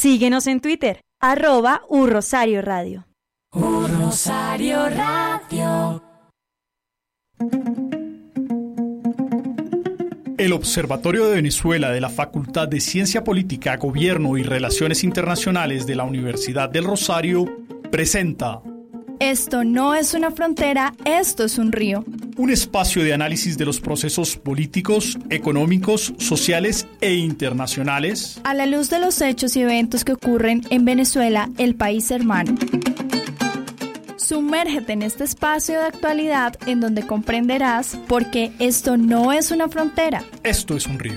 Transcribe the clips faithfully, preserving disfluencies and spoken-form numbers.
Síguenos en Twitter, arroba U Rosario Radio. U Rosario Radio. El Observatorio de Venezuela de la Facultad de Ciencia Política, Gobierno y Relaciones Internacionales de la Universidad del Rosario presenta Esto no es una frontera, esto es un río. Un espacio de análisis de los procesos políticos, económicos, sociales e internacionales a la luz de los hechos y eventos que ocurren en Venezuela, el país hermano. Sumérgete en este espacio de actualidad en donde comprenderás por qué esto no es una frontera. Esto es un río.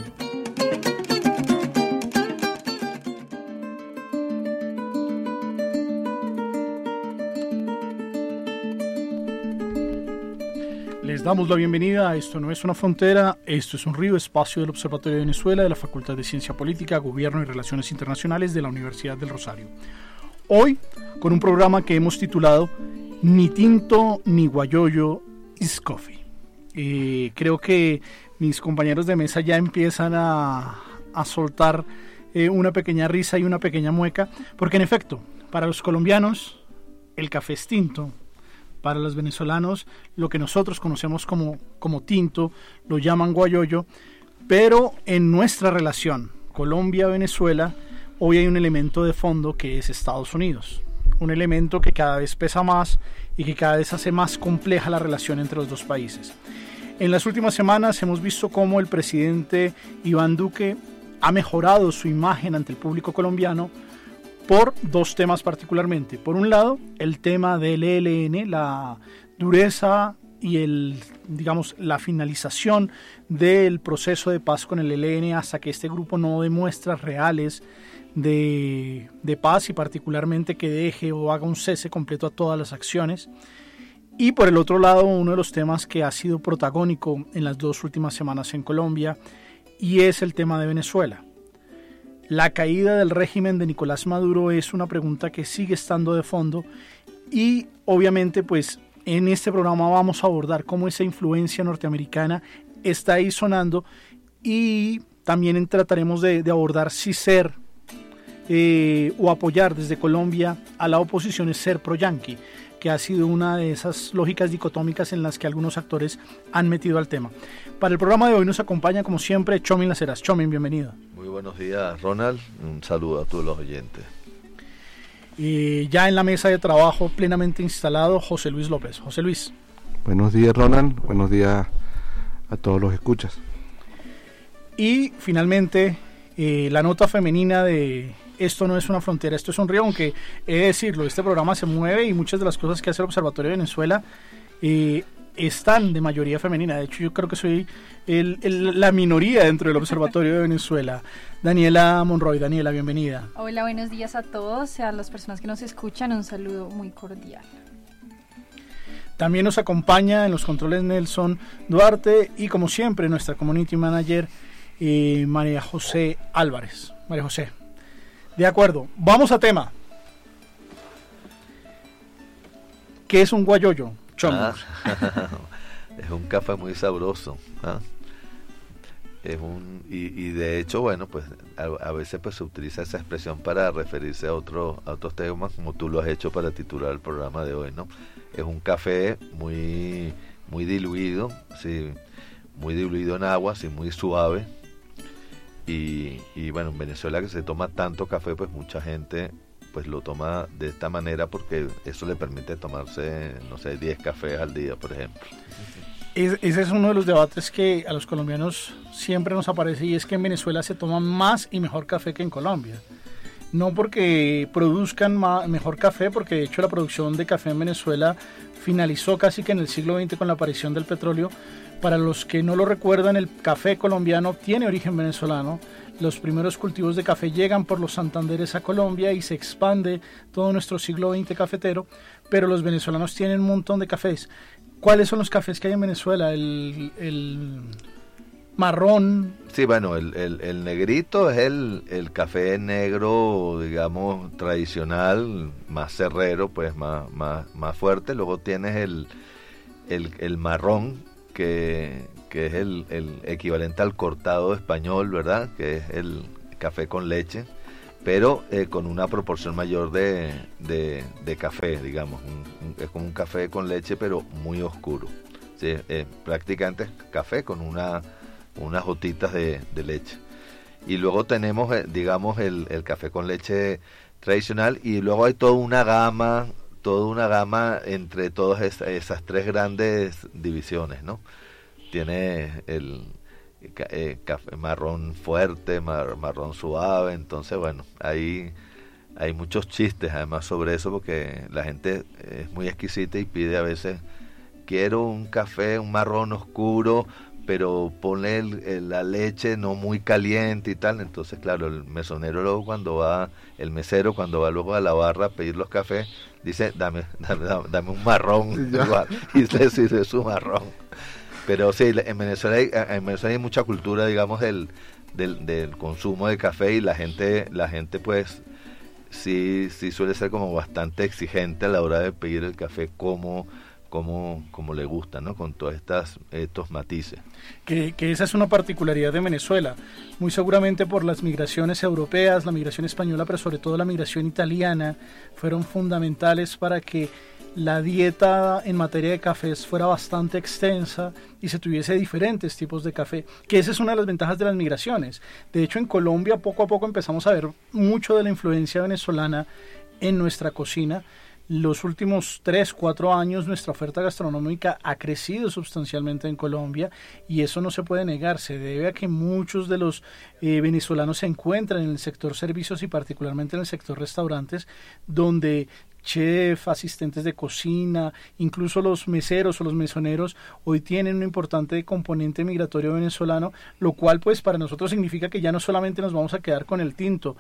Les damos la bienvenida a Esto no es una frontera, esto es un río, espacio del Observatorio de Venezuela de la Facultad de Ciencia Política, Gobierno y Relaciones Internacionales de la Universidad del Rosario. Hoy, con un programa que hemos titulado Ni tinto ni guayoyo is coffee. Eh, creo que mis compañeros de mesa ya empiezan a, a soltar eh, una pequeña risa y una pequeña mueca, porque en efecto, para los colombianos, el café es tinto. Para los venezolanos, lo que nosotros conocemos como, como tinto, lo llaman guayoyo, pero en nuestra relación Colombia-Venezuela, hoy hay un elemento de fondo que es Estados Unidos. Un elemento que cada vez pesa más y que cada vez hace más compleja la relación entre los dos países. En las últimas semanas hemos visto cómo el presidente Iván Duque ha mejorado su imagen ante el público colombiano por dos temas particularmente. Por un lado, el tema del E L N, la dureza y el, digamos, la finalización del proceso de paz con el E L N hasta que este grupo no dé muestras reales de, de paz y particularmente que deje o haga un cese completo a todas las acciones. Y por el otro lado, uno de los temas que ha sido protagónico en las dos últimas semanas en Colombia, y es el tema de Venezuela. La caída del régimen de Nicolás Maduro es una pregunta que sigue estando de fondo y obviamente pues en este programa vamos a abordar cómo esa influencia norteamericana está ahí sonando y también trataremos de, de abordar si ser eh, o apoyar desde Colombia a la oposición es ser pro-yanqui, que ha sido una de esas lógicas dicotómicas en las que algunos actores han metido al tema. Para el programa de hoy nos acompaña, como siempre, Chomin Las Heras. Chomin, bienvenido. Muy buenos días, Ronald. Un saludo a todos los oyentes. Y ya en la mesa de trabajo plenamente instalado, José Luis López. José Luis. Buenos días, Ronald. Buenos días a todos los escuchas. Y finalmente, eh, la nota femenina de Esto no es una frontera, esto es un río, aunque he de decirlo, este programa se mueve y muchas de las cosas que hace el Observatorio de Venezuela eh, están de mayoría femenina. De hecho, yo creo que soy el, el, la minoría dentro del Observatorio de Venezuela. Daniela Monroy. Daniela, bienvenida. Hola, buenos días a todos, a las personas que nos escuchan, un saludo muy cordial. También nos acompaña en los controles Nelson Duarte y, como siempre, nuestra community manager eh, María José Álvarez. María José. De acuerdo, vamos a tema. ¿Qué es un guayoyo? Ah, es un café muy sabroso. ¿Ah? Es un y, y de hecho, bueno, pues a, a veces pues se utiliza esa expresión para referirse a otros a otros temas, como tú lo has hecho para titular el programa de hoy, ¿no? Es un café muy muy diluido, sí, muy diluido en agua, sí, muy suave. Y, y bueno, en Venezuela que se toma tanto café, pues mucha gente pues lo toma de esta manera porque eso le permite tomarse, no sé, diez cafés al día, por ejemplo. Es, ese es uno de los debates que a los colombianos siempre nos aparece, y es que en Venezuela se toma más y mejor café que en Colombia. No porque produzcan más, mejor café, porque de hecho la producción de café en Venezuela finalizó casi que en el siglo veinte con la aparición del petróleo. Para los que no lo recuerdan, el café colombiano tiene origen venezolano. Los primeros cultivos de café llegan por los Santanderes a Colombia y se expande todo nuestro siglo veinte cafetero, pero los venezolanos tienen un montón de cafés. ¿Cuáles son los cafés que hay en Venezuela? El, el marrón. Sí, bueno, el, el, el negrito es el, el café negro, digamos, tradicional, más cerrero, pues más, más, más fuerte. Luego tienes el, el, el marrón, que, que es el, el equivalente al cortado español, ¿verdad? Que es el café con leche. pero eh, con una proporción mayor de, de, de café, digamos. Un, un, es como un café con leche, pero muy oscuro. ¿Sí? Eh, prácticamente café con una, unas gotitas de, de leche. Y luego tenemos, eh, digamos, el, el café con leche tradicional, y luego hay toda una gama, toda una gama entre todas esas, esas tres grandes divisiones, ¿no? Tiene el eh, café marrón fuerte, mar, marrón suave, entonces bueno, ahí hay muchos chistes además sobre eso, porque la gente es muy exquisita y pide a veces, quiero un café, un marrón oscuro, pero ponle el, el, la leche no muy caliente y tal. Entonces claro, el mesonero luego cuando va, el mesero cuando va luego a la barra a pedir los cafés, dice, dame, dame, dame un marrón, igual, y le sirve su marrón. Pero sí, en Venezuela hay, en Venezuela hay mucha cultura, digamos, del, del, del consumo de café, y la gente, la gente pues sí, sí suele ser como bastante exigente a la hora de pedir el café como Como, como le gusta, ¿no? Con todos estas, estos matices. Que, que esa es una particularidad de Venezuela, muy seguramente por las migraciones europeas, la migración española, pero sobre todo la migración italiana, fueron fundamentales para que la dieta en materia de cafés fuera bastante extensa y se tuviese diferentes tipos de café, que esa es una de las ventajas de las migraciones. De hecho, en Colombia poco a poco empezamos a ver mucho de la influencia venezolana en nuestra cocina. Los últimos tres, cuatro años nuestra oferta gastronómica ha crecido sustancialmente en Colombia, y eso no se puede negar. Se debe a que muchos de los eh, venezolanos se encuentran en el sector servicios y particularmente en el sector restaurantes, donde chef, asistentes de cocina, incluso los meseros o los mesoneros hoy tienen un importante componente migratorio venezolano, lo cual pues para nosotros significa que ya no solamente nos vamos a quedar con el tinto.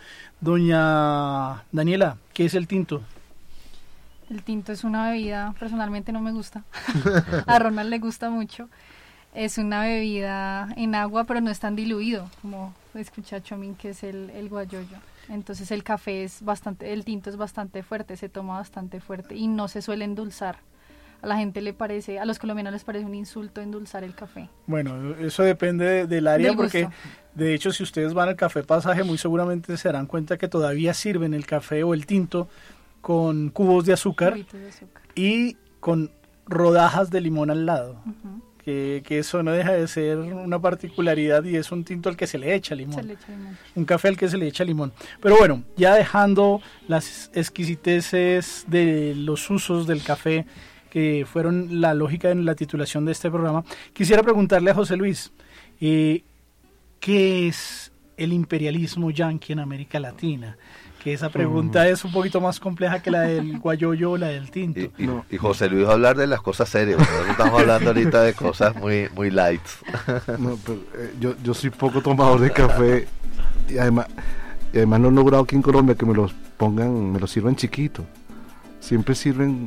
Doña Daniela, ¿qué es el tinto? El tinto es una bebida, personalmente no me gusta, a Ronald le gusta mucho. Es una bebida en agua, pero no es tan diluido como escucha Chomín, que es el, el guayoyo. Entonces el café es bastante, el tinto es bastante fuerte, se toma bastante fuerte y no se suele endulzar. A la gente le parece, a los colombianos les parece un insulto endulzar el café. Bueno, eso depende de, del área, del porque gusto. De hecho si ustedes van al Café Pasaje muy seguramente se darán cuenta que todavía sirven el café o el tinto con cubos de azúcar, de azúcar y con rodajas de limón al lado, uh-huh. que, que eso no deja de ser una particularidad, y es un tinto al que se le echa limón, se le echa limón. Un café al que se le echa limón. Pero bueno, ya dejando las exquisiteces de los usos del café, que fueron la lógica en la titulación de este programa, quisiera preguntarle a José Luis, eh, ¿qué es el imperialismo yanqui en América Latina? Que esa pregunta mm. es un poquito más compleja que la del guayoyo o la del tinto. Y, y, no. y José Luis va a hablar de las cosas serias, nosotros estamos hablando ahorita de cosas muy muy light. No, pero, eh, yo, yo soy poco tomador de café, y además, y además no he logrado aquí en Colombia que me los pongan, me los sirvan chiquitos. Siempre sirven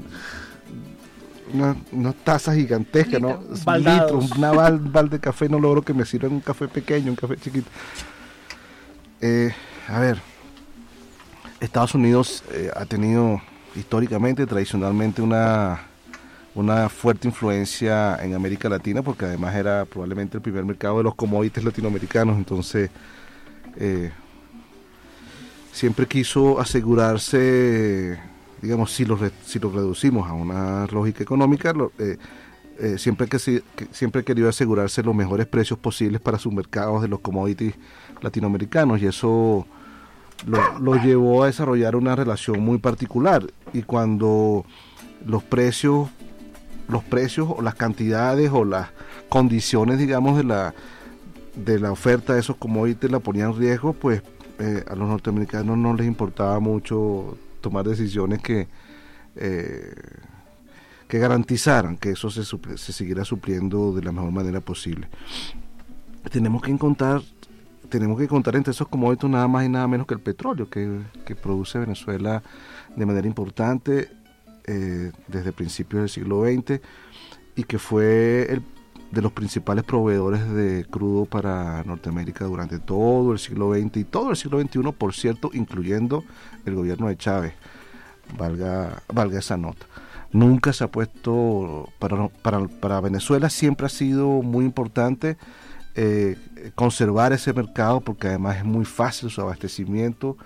unas una tazas gigantescas, ¿no? Litros, una bal, bal de café, no logro que me sirvan un café pequeño, un café chiquito. Eh, a ver, Estados Unidos eh, ha tenido históricamente, tradicionalmente, una, una fuerte influencia en América Latina, porque además era probablemente el primer mercado de los commodities latinoamericanos. Entonces eh, siempre quiso asegurarse, digamos, si lo, si lo reducimos a una lógica económica, lo, eh, eh, siempre, que, que, siempre quería asegurarse los mejores precios posibles para sus mercados de los commodities latinoamericanos, y eso Lo, lo llevó a desarrollar una relación muy particular. Y cuando los precios los precios o las cantidades o las condiciones, digamos, de la de la oferta de esos commodities la ponían en riesgo, pues eh, a los norteamericanos no les importaba mucho tomar decisiones que eh, que garantizaran que eso se, se siguiera supliendo de la mejor manera posible. Tenemos que encontrar Tenemos que contar entre esos commodities nada más y nada menos que el petróleo que, que produce Venezuela de manera importante eh, desde principios del siglo veinte, y que fue el de los principales proveedores de crudo para Norteamérica durante todo el siglo veinte y todo el siglo veintiuno, por cierto, incluyendo el gobierno de Chávez, valga, valga esa nota. Nunca se ha puesto, para, para, para Venezuela siempre ha sido muy importante Eh, conservar ese mercado, porque además es muy fácil su abastecimiento,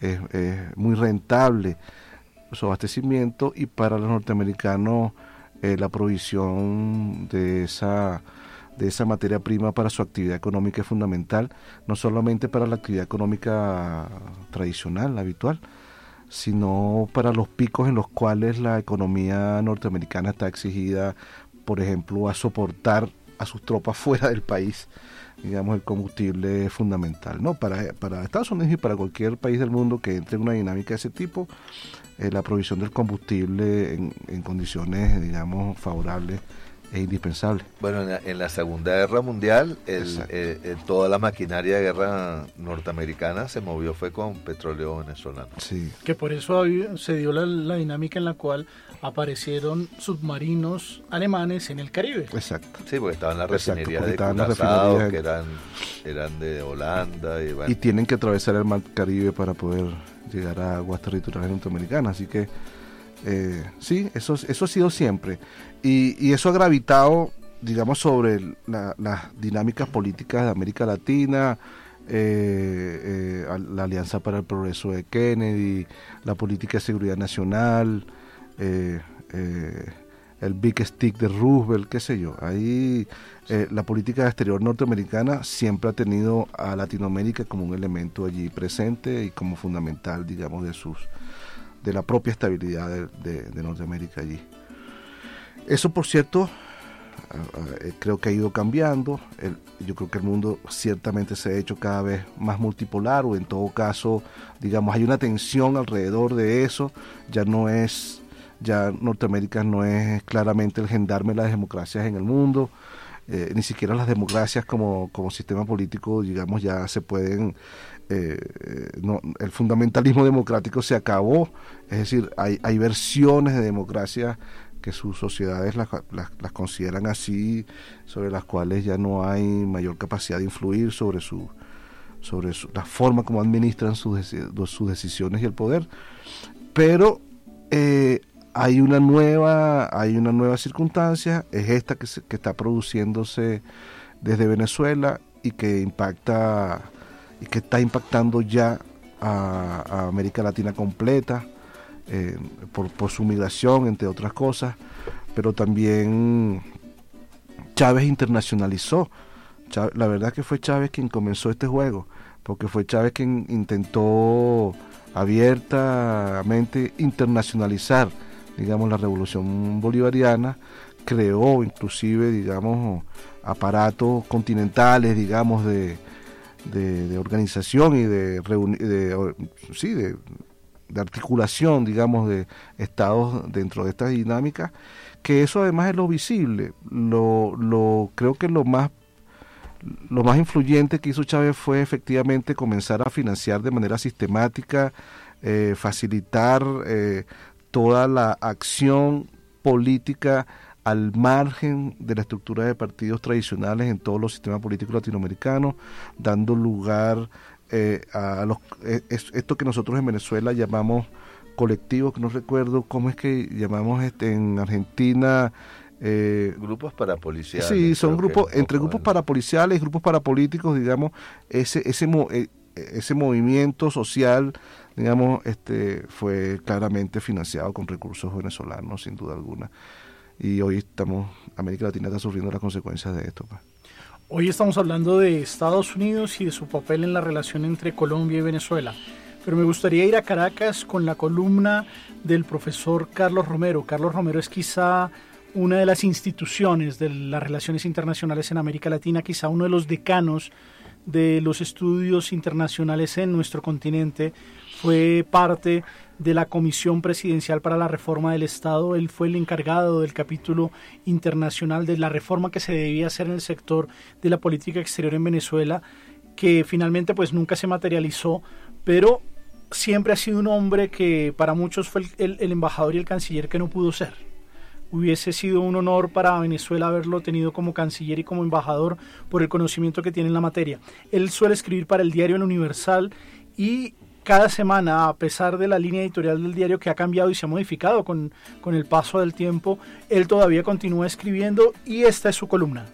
es, es muy rentable su abastecimiento, y para los norteamericanos eh, la provisión de esa de esa materia prima para su actividad económica es fundamental, no solamente para la actividad económica tradicional, habitual, sino para los picos en los cuales la economía norteamericana está exigida, por ejemplo, a soportar a sus tropas fuera del país. Digamos, el combustible es fundamental, ¿no? Para, para Estados Unidos y para cualquier país del mundo que entre en una dinámica de ese tipo, eh, la provisión del combustible en, en condiciones, digamos, favorables es indispensable. Bueno, en la, en la Segunda Guerra Mundial, el, eh, eh, toda la maquinaria de guerra norteamericana se movió fue con petróleo venezolano. Sí. Que por eso había, se dio la, la dinámica en la cual aparecieron submarinos alemanes en el Caribe. Exacto. Sí, porque estaban las refinerías de Curazao, que eran, eran de Holanda. Y, bueno. y tienen que atravesar el mar Caribe para poder llegar a aguas territoriales norteamericanas, así que Eh, sí, eso, eso ha sido siempre, y, y eso ha gravitado, digamos, sobre la, las dinámicas políticas de América Latina, eh, eh, la Alianza para el Progreso de Kennedy, la política de seguridad nacional, eh, eh, el Big Stick de Roosevelt, qué sé yo. Ahí eh, la política exterior norteamericana siempre ha tenido a Latinoamérica como un elemento allí presente y como fundamental, digamos, de sus de la propia estabilidad de, de, de Norteamérica allí. Eso, por cierto, uh, uh, creo que ha ido cambiando. El, yo creo que el mundo ciertamente se ha hecho cada vez más multipolar, o en todo caso, digamos, hay una tensión alrededor de eso. Ya no es, ya Norteamérica no es claramente el gendarme de las democracias en el mundo. Eh, ni siquiera las democracias como, como sistema político, digamos, ya se pueden... Eh, no, el fundamentalismo democrático se acabó, es decir, hay, hay versiones de democracia que sus sociedades las, las, las consideran así, sobre las cuales ya no hay mayor capacidad de influir sobre su sobre su, la forma como administran sus, sus decisiones y el poder, pero eh, hay una nueva hay una nueva circunstancia, es esta que, se, que está produciéndose desde Venezuela y que impacta y que está impactando ya a, a América Latina completa, eh, por, por su migración, entre otras cosas, pero también Chávez internacionalizó. Chávez, la verdad que fue Chávez quien comenzó este juego, porque fue Chávez quien intentó abiertamente internacionalizar, digamos, la revolución bolivariana, creó inclusive, digamos, aparatos continentales, digamos, de De, de organización y de, reuni- de, sí, de, de articulación, digamos, de estados dentro de esta dinámica, que eso además es lo visible. Lo, lo creo que lo más lo más influyente que hizo Chávez fue efectivamente comenzar a financiar de manera sistemática, eh, facilitar eh, toda la acción política al margen de la estructura de partidos tradicionales en todos los sistemas políticos latinoamericanos, dando lugar eh, a los eh, esto que nosotros en Venezuela llamamos colectivos, que no recuerdo cómo es que llamamos este en Argentina, eh, grupos parapoliciales. Sí, son grupos, que, entre grupos parapoliciales y grupos parapolíticos, digamos, ese ese eh, ese movimiento social, digamos, este fue claramente financiado con recursos venezolanos, sin duda alguna. Y hoy estamos, América Latina está sufriendo las consecuencias de esto. Pues. Hoy estamos hablando de Estados Unidos y de su papel en la relación entre Colombia y Venezuela, pero me gustaría ir a Caracas con la columna del profesor Carlos Romero. Carlos Romero es quizá una de las instituciones de las relaciones internacionales en América Latina, quizá uno de los decanos de los estudios internacionales en nuestro continente. Fue parte de la Comisión Presidencial para la Reforma del Estado. Él fue el encargado del capítulo internacional de la reforma que se debía hacer en el sector de la política exterior en Venezuela, que finalmente pues nunca se materializó, pero siempre ha sido un hombre que para muchos fue el, el, el embajador y el canciller que no pudo ser. Hubiese sido un honor para Venezuela haberlo tenido como canciller y como embajador por el conocimiento que tiene en la materia. Él suele escribir para el diario El Universal y cada semana, a pesar de la línea editorial del diario que ha cambiado y se ha modificado con, con el paso del tiempo, él todavía continúa escribiendo y esta es su columna.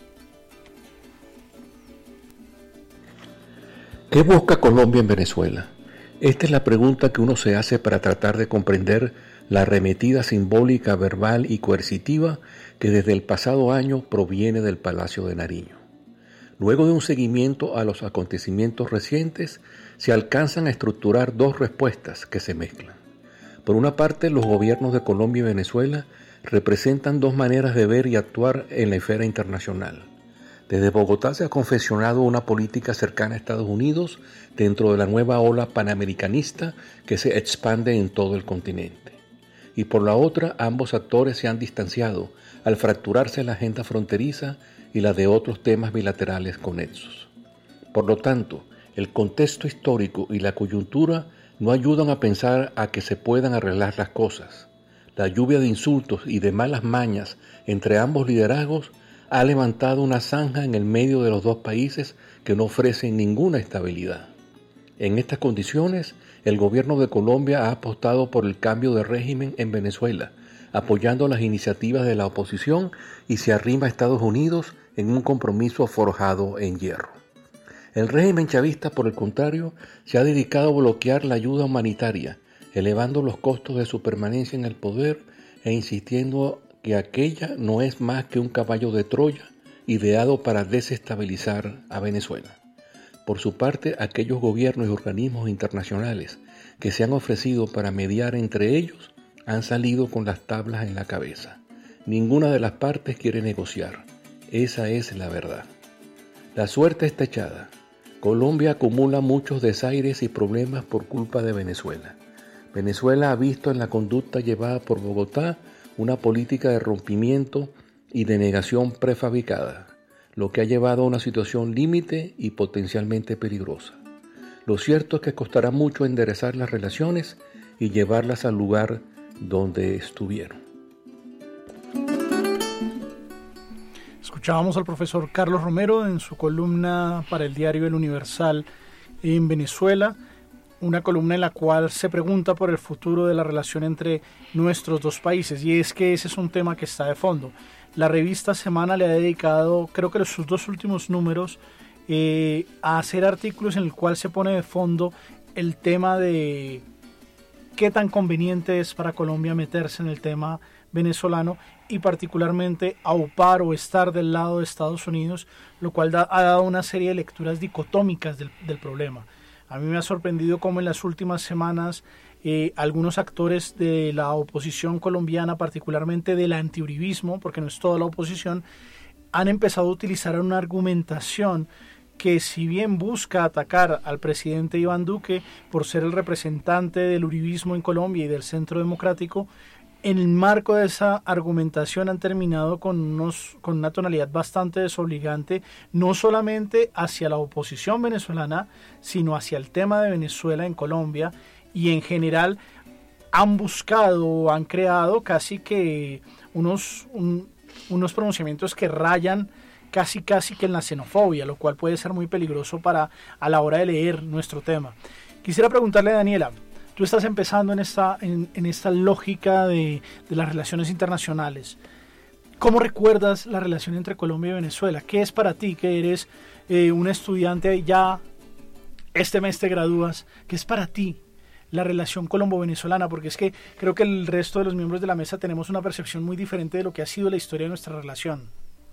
¿Qué busca Colombia en Venezuela? Esta es la pregunta que uno se hace para tratar de comprender la arremetida simbólica, verbal y coercitiva que desde el pasado año proviene del Palacio de Nariño. Luego de un seguimiento a los acontecimientos recientes, se alcanzan a estructurar dos respuestas que se mezclan. Por una parte, los gobiernos de Colombia y Venezuela representan dos maneras de ver y actuar en la esfera internacional. Desde Bogotá se ha confeccionado una política cercana a Estados Unidos dentro de la nueva ola panamericanista que se expande en todo el continente. Y por la otra, ambos actores se han distanciado al fracturarse la agenda fronteriza y la de otros temas bilaterales conexos. Por lo tanto, el contexto histórico y la coyuntura no ayudan a pensar a que se puedan arreglar las cosas. La lluvia de insultos y de malas mañas entre ambos liderazgos ha levantado una zanja en el medio de los dos países que no ofrecen ninguna estabilidad. En estas condiciones, el gobierno de Colombia ha apostado por el cambio de régimen en Venezuela, apoyando las iniciativas de la oposición y se arrima a Estados Unidos en un compromiso forjado en hierro. El régimen chavista, por el contrario, se ha dedicado a bloquear la ayuda humanitaria, elevando los costos de su permanencia en el poder e insistiendo que aquella no es más que un caballo de Troya ideado para desestabilizar a Venezuela. Por su parte, aquellos gobiernos y organismos internacionales que se han ofrecido para mediar entre ellos han salido con las tablas en la cabeza. Ninguna de las partes quiere negociar. Esa es la verdad. La suerte está echada. Colombia acumula muchos desaires y problemas por culpa de Venezuela. Venezuela ha visto en la conducta llevada por Bogotá una política de rompimiento y de negación prefabricada, lo que ha llevado a una situación límite y potencialmente peligrosa. Lo cierto es que costará mucho enderezar las relaciones y llevarlas al lugar donde estuvieron. Escuchábamos al profesor Carlos Romero en su columna para el diario El Universal en Venezuela, una columna en la cual se pregunta por el futuro de la relación entre nuestros dos países, y es que ese es un tema que está de fondo. La revista Semana le ha dedicado, creo que sus dos últimos números, eh, a hacer artículos en el cual se pone de fondo el tema de qué tan conveniente es para Colombia meterse en el tema venezolano y particularmente aupar o estar del lado de Estados Unidos, lo cual da, ha dado una serie de lecturas dicotómicas del, del problema. A mí me ha sorprendido cómo en las últimas semanas eh, algunos actores de la oposición colombiana, particularmente del antiuribismo, porque no es toda la oposición, han empezado a utilizar una argumentación que, si bien busca atacar al presidente Iván Duque por ser el representante del uribismo en Colombia y del Centro Democrático, en el marco de esa argumentación han terminado con, unos, con una tonalidad bastante desobligante, no solamente hacia la oposición venezolana, sino hacia el tema de Venezuela en Colombia, y en general han buscado o han creado casi que unos, un, unos pronunciamientos que rayan casi casi que en la xenofobia, lo cual puede ser muy peligroso para a la hora de leer nuestro tema. Quisiera preguntarle a Daniela, tú estás empezando en esta, en, en esta lógica de, de las relaciones internacionales. ¿Cómo recuerdas la relación entre Colombia y Venezuela? ¿Qué es para ti, que eres eh, un estudiante ya, este mes te gradúas? ¿Qué es para ti la relación colombo-venezolana? Porque es que creo que el resto de los miembros de la mesa tenemos una percepción muy diferente de lo que ha sido la historia de nuestra relación.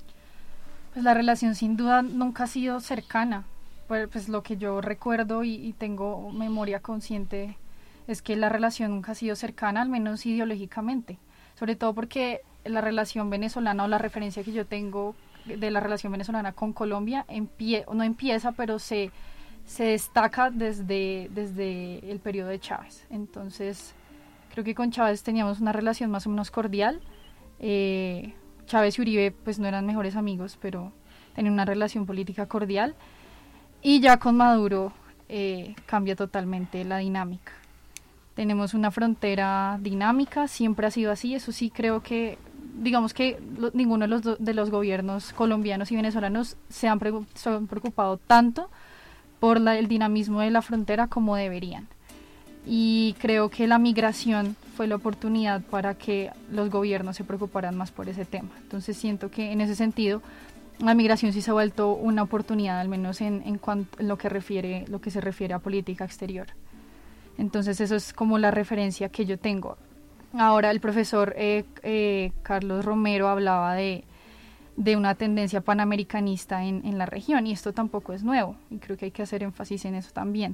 Pues la relación sin duda nunca ha sido cercana. Pues, pues lo que yo recuerdo y, y tengo memoria consciente es que la relación nunca ha sido cercana, al menos ideológicamente, sobre todo porque la relación venezolana o la referencia que yo tengo de la relación venezolana con Colombia empie- no empieza, pero se, se destaca desde, desde el periodo de Chávez. Entonces, creo que con Chávez teníamos una relación más o menos cordial. Eh, Chávez y Uribe pues no eran mejores amigos, pero tenían una relación política cordial. Y ya con Maduro eh, cambia totalmente la dinámica. Tenemos una frontera dinámica, siempre ha sido así, eso sí creo que, digamos que lo, ninguno de los, do, de los gobiernos colombianos y venezolanos se han, pre, se han preocupado tanto por la, el dinamismo de la frontera como deberían. Y creo que la migración fue la oportunidad para que los gobiernos se preocuparan más por ese tema. Entonces siento que en ese sentido la migración sí se ha vuelto una oportunidad, al menos en, en, cuanto, en lo que refiere, lo que se refiere a política exterior. Entonces eso es como la referencia que yo tengo. Ahora el profesor eh, eh, Carlos Romero hablaba de, de una tendencia panamericanista en, en la región, y esto tampoco es nuevo, y creo que hay que hacer énfasis en eso también.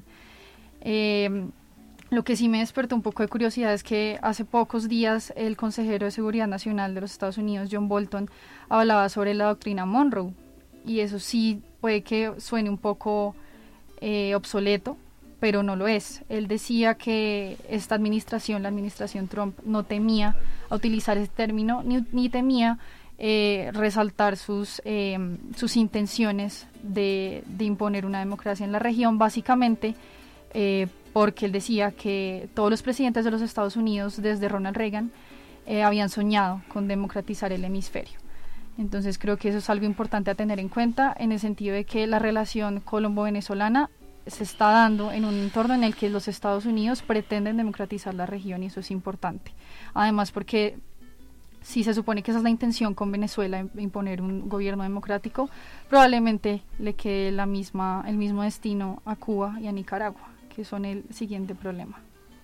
Eh, lo que sí me despertó un poco de curiosidad es que hace pocos días el consejero de Seguridad Nacional de los Estados Unidos, John Bolton, hablaba sobre la doctrina Monroe, y eso sí puede que suene un poco eh, obsoleto, pero no lo es. Él decía que esta administración, la administración Trump, no temía a utilizar ese término, ni, ni temía eh, resaltar sus, eh, sus intenciones de, de imponer una democracia en la región, básicamente eh, porque él decía que todos los presidentes de los Estados Unidos, desde Ronald Reagan, eh, habían soñado con democratizar el hemisferio. Entonces creo que eso es algo importante a tener en cuenta, en el sentido de que la relación colombo-venezolana se está dando en un entorno en el que los Estados Unidos pretenden democratizar la región, y eso es importante. Además, porque si se supone que esa es la intención con Venezuela, imponer un gobierno democrático, probablemente le quede la misma, el mismo destino a Cuba y a Nicaragua, que son el siguiente problema.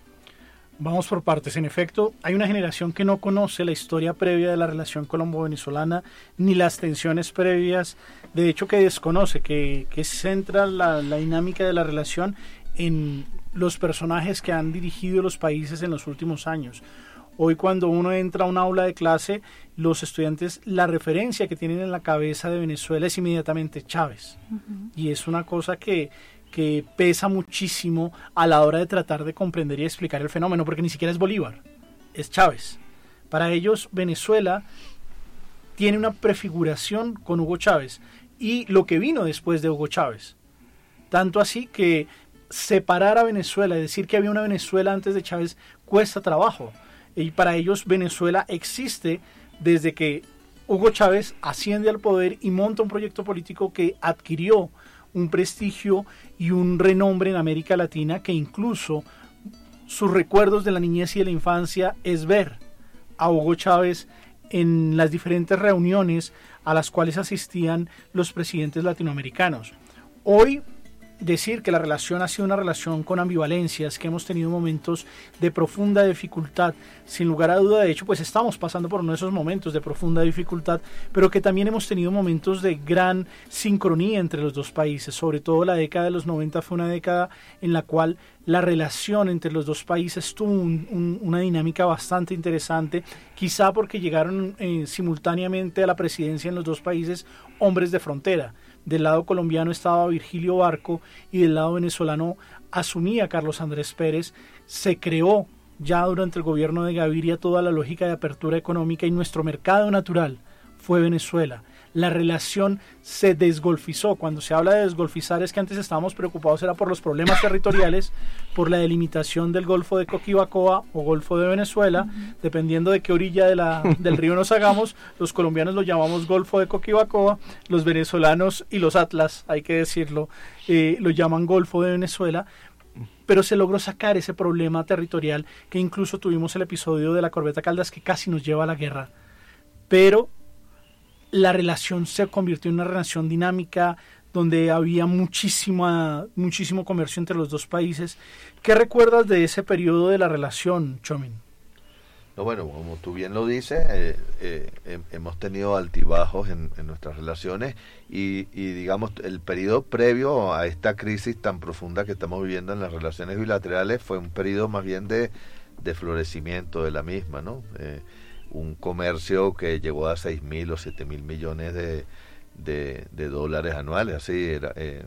Vamos por partes. En efecto, hay una generación que no conoce la historia previa de la relación colombo-venezolana, ni las tensiones previas, de hecho que desconoce, que, que centra la, la dinámica de la relación en los personajes que han dirigido los países en los últimos años. Hoy cuando uno entra a un aula de clase, los estudiantes, la referencia que tienen en la cabeza de Venezuela es inmediatamente Chávez. Uh-huh. Y es una cosa que... que pesa muchísimo a la hora de tratar de comprender y explicar el fenómeno, porque ni siquiera es Bolívar, es Chávez. Para ellos, Venezuela tiene una prefiguración con Hugo Chávez y lo que vino después de Hugo Chávez. Tanto así que separar a Venezuela y decir que había una Venezuela antes de Chávez cuesta trabajo. Y para ellos Venezuela existe desde que Hugo Chávez asciende al poder y monta un proyecto político que adquirió un prestigio y un renombre en América Latina, que incluso sus recuerdos de la niñez y de la infancia es ver a Hugo Chávez en las diferentes reuniones a las cuales asistían los presidentes latinoamericanos. Hoy decir que la relación ha sido una relación con ambivalencias, que hemos tenido momentos de profunda dificultad, sin lugar a duda, de hecho pues estamos pasando por uno de esos momentos de profunda dificultad, pero que también hemos tenido momentos de gran sincronía entre los dos países. Sobre todo la década de los noventa fue una década en la cual la relación entre los dos países tuvo un, un, una dinámica bastante interesante, quizá porque llegaron eh, simultáneamente a la presidencia en los dos países hombres de frontera. Del lado colombiano estaba Virgilio Barco y del lado venezolano asumía Carlos Andrés Pérez. Se creó ya durante el gobierno de Gaviria toda la lógica de apertura económica y nuestro mercado natural fue Venezuela. La relación se desgolfizó. Cuando se habla de desgolfizar es que antes estábamos preocupados era por los problemas territoriales, por la delimitación del Golfo de Coquibacoa o Golfo de Venezuela, uh-huh. dependiendo de qué orilla de la, del río nos hagamos. Los colombianos lo llamamos Golfo de Coquibacoa, los venezolanos y los Atlas, hay que decirlo, eh, lo llaman Golfo de Venezuela. Pero se logró sacar ese problema territorial, que incluso tuvimos el episodio de la corbeta Caldas que casi nos lleva a la guerra. Pero la relación se convirtió en una relación dinámica donde había muchísima, muchísimo comercio entre los dos países. ¿Qué recuerdas de ese periodo de la relación, Chomin? No, bueno, como tú bien lo dices, eh, eh, eh, hemos tenido altibajos en, en nuestras relaciones y, y, digamos, el periodo previo a esta crisis tan profunda que estamos viviendo en las relaciones bilaterales fue un periodo más bien de, de florecimiento de la misma, ¿no? Eh, un comercio que llegó a seis mil o siete mil millones de, de, de dólares anuales. Así era. Eh,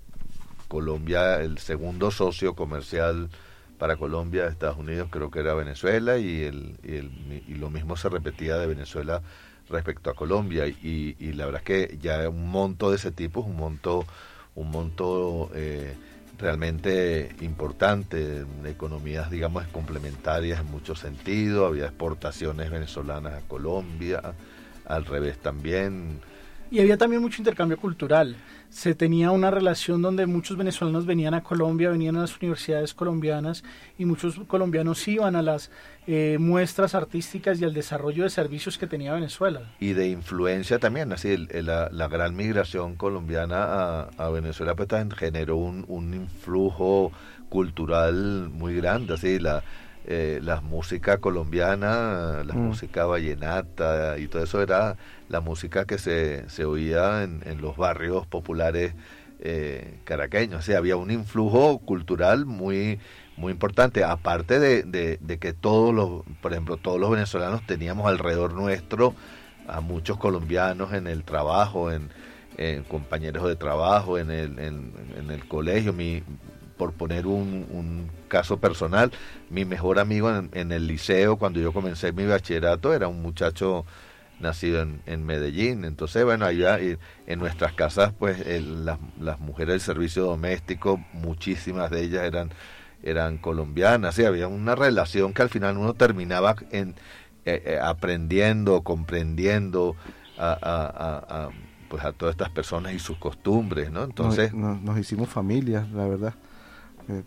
Colombia, el segundo socio comercial para Colombia de Estados Unidos creo que era Venezuela, y, el, y, el, y lo mismo se repetía de Venezuela respecto a Colombia, y, y la verdad es que ya un monto de ese tipo es un monto, un monto eh, realmente importante, economías digamos complementarias en muchos sentidos. Había exportaciones venezolanas a Colombia, al revés también, Y había también mucho intercambio cultural. Se tenía una relación donde muchos venezolanos venían a Colombia, venían a las universidades colombianas y muchos colombianos iban a las eh, muestras artísticas y al desarrollo de servicios que tenía Venezuela. Y de influencia también, así el, el, la, la gran migración colombiana a, a Venezuela pues también generó un, un influjo cultural muy grande, así la Eh, la música colombiana, la mm. música vallenata y todo eso era la música que se, se oía en, en los barrios populares eh, caraqueños. O sea, había un influjo cultural muy muy importante, aparte de, de, de que todos los, por ejemplo, todos los venezolanos teníamos alrededor nuestro a muchos colombianos en el trabajo, en, en compañeros de trabajo, en el, en, en el colegio. Mi por poner un, un caso personal, mi mejor amigo en, en el liceo, cuando yo comencé mi bachillerato, era un muchacho nacido en, en Medellín. Entonces, bueno, allá en nuestras casas, pues el, las, las mujeres del servicio doméstico, muchísimas de ellas eran, eran colombianas. Sí, había una relación que al final uno terminaba en, eh, eh, aprendiendo, comprendiendo a... a, a, a pues a todas estas personas y sus costumbres, ¿no? Entonces nos, nos, nos hicimos familia, la verdad. Eh,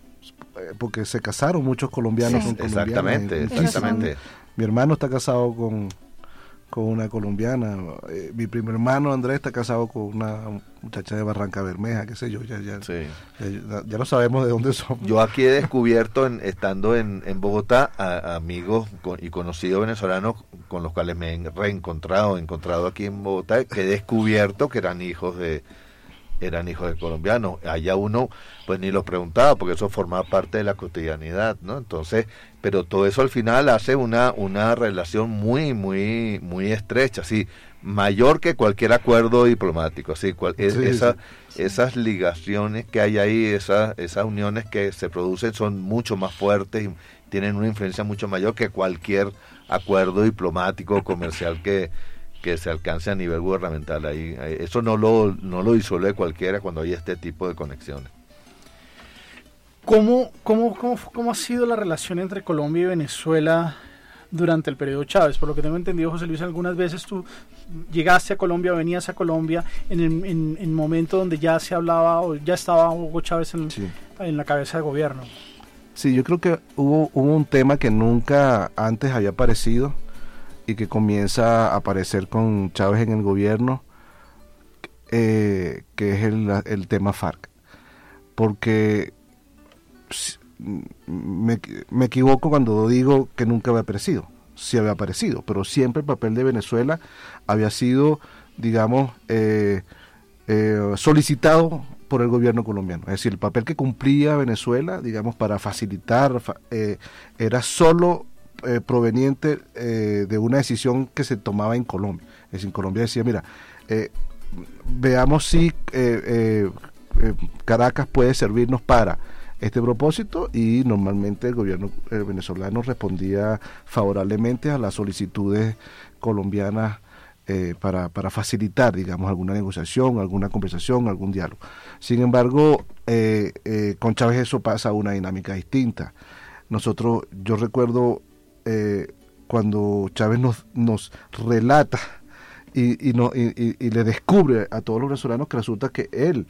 porque se casaron muchos colombianos sí. con colombianas. Exactamente, exactamente. Mi hermano está casado con, con una colombiana. Eh, mi primer hermano Andrés está casado con una muchacha de Barranca Bermeja, qué sé yo, ya ya, sí. ya, ya no sabemos de dónde somos. Yo aquí he descubierto, en, estando en, en Bogotá, a, a amigos con, y conocidos venezolanos con los cuales me he reencontrado, encontrado aquí en Bogotá, que he descubierto que eran hijos de eran hijos de colombianos. Allá uno pues ni lo preguntaba porque eso formaba parte de la cotidianidad, ¿no? Entonces, pero todo eso al final hace una una relación muy muy muy estrecha, así, mayor que cualquier acuerdo diplomático, así, cual, es, sí, esa, sí. esas ligaciones que hay ahí, esas esas uniones que se producen son mucho más fuertes y tienen una influencia mucho mayor que cualquier acuerdo diplomático o comercial que que se alcance a nivel gubernamental. Ahí, ahí eso no lo no lo disuelve cualquiera cuando hay este tipo de conexiones. ¿Cómo, cómo, cómo, cómo ha sido la relación entre Colombia y Venezuela durante el periodo Chávez? Por lo que tengo entendido, José Luis, algunas veces tú llegaste a Colombia, venías a Colombia en el en, en momento donde ya se hablaba o ya estaba Hugo Chávez en, sí. en la cabeza de gobierno. Sí, yo creo que hubo, hubo un tema que nunca antes había aparecido y que comienza a aparecer con Chávez en el gobierno, eh, que es el, el tema FARC. Porque me, me equivoco cuando digo que nunca había aparecido. Sí había aparecido, pero siempre el papel de Venezuela había sido, digamos, eh, eh, solicitado por el gobierno colombiano. Es decir, el papel que cumplía Venezuela, digamos, para facilitar, eh, era solo Eh, proveniente eh, de una decisión que se tomaba en Colombia. Es decir, en Colombia decía, mira, eh, veamos si eh, eh, eh, Caracas puede servirnos para este propósito, y normalmente el gobierno eh, venezolano respondía favorablemente a las solicitudes colombianas eh, para, para facilitar, digamos, alguna negociación, alguna conversación, algún diálogo. Sin embargo, eh, eh, con Chávez eso pasa a una dinámica distinta. Nosotros, yo recuerdo Eh, cuando Chávez nos, nos relata y, y, no, y, y, y le descubre a todos los venezolanos que resulta que él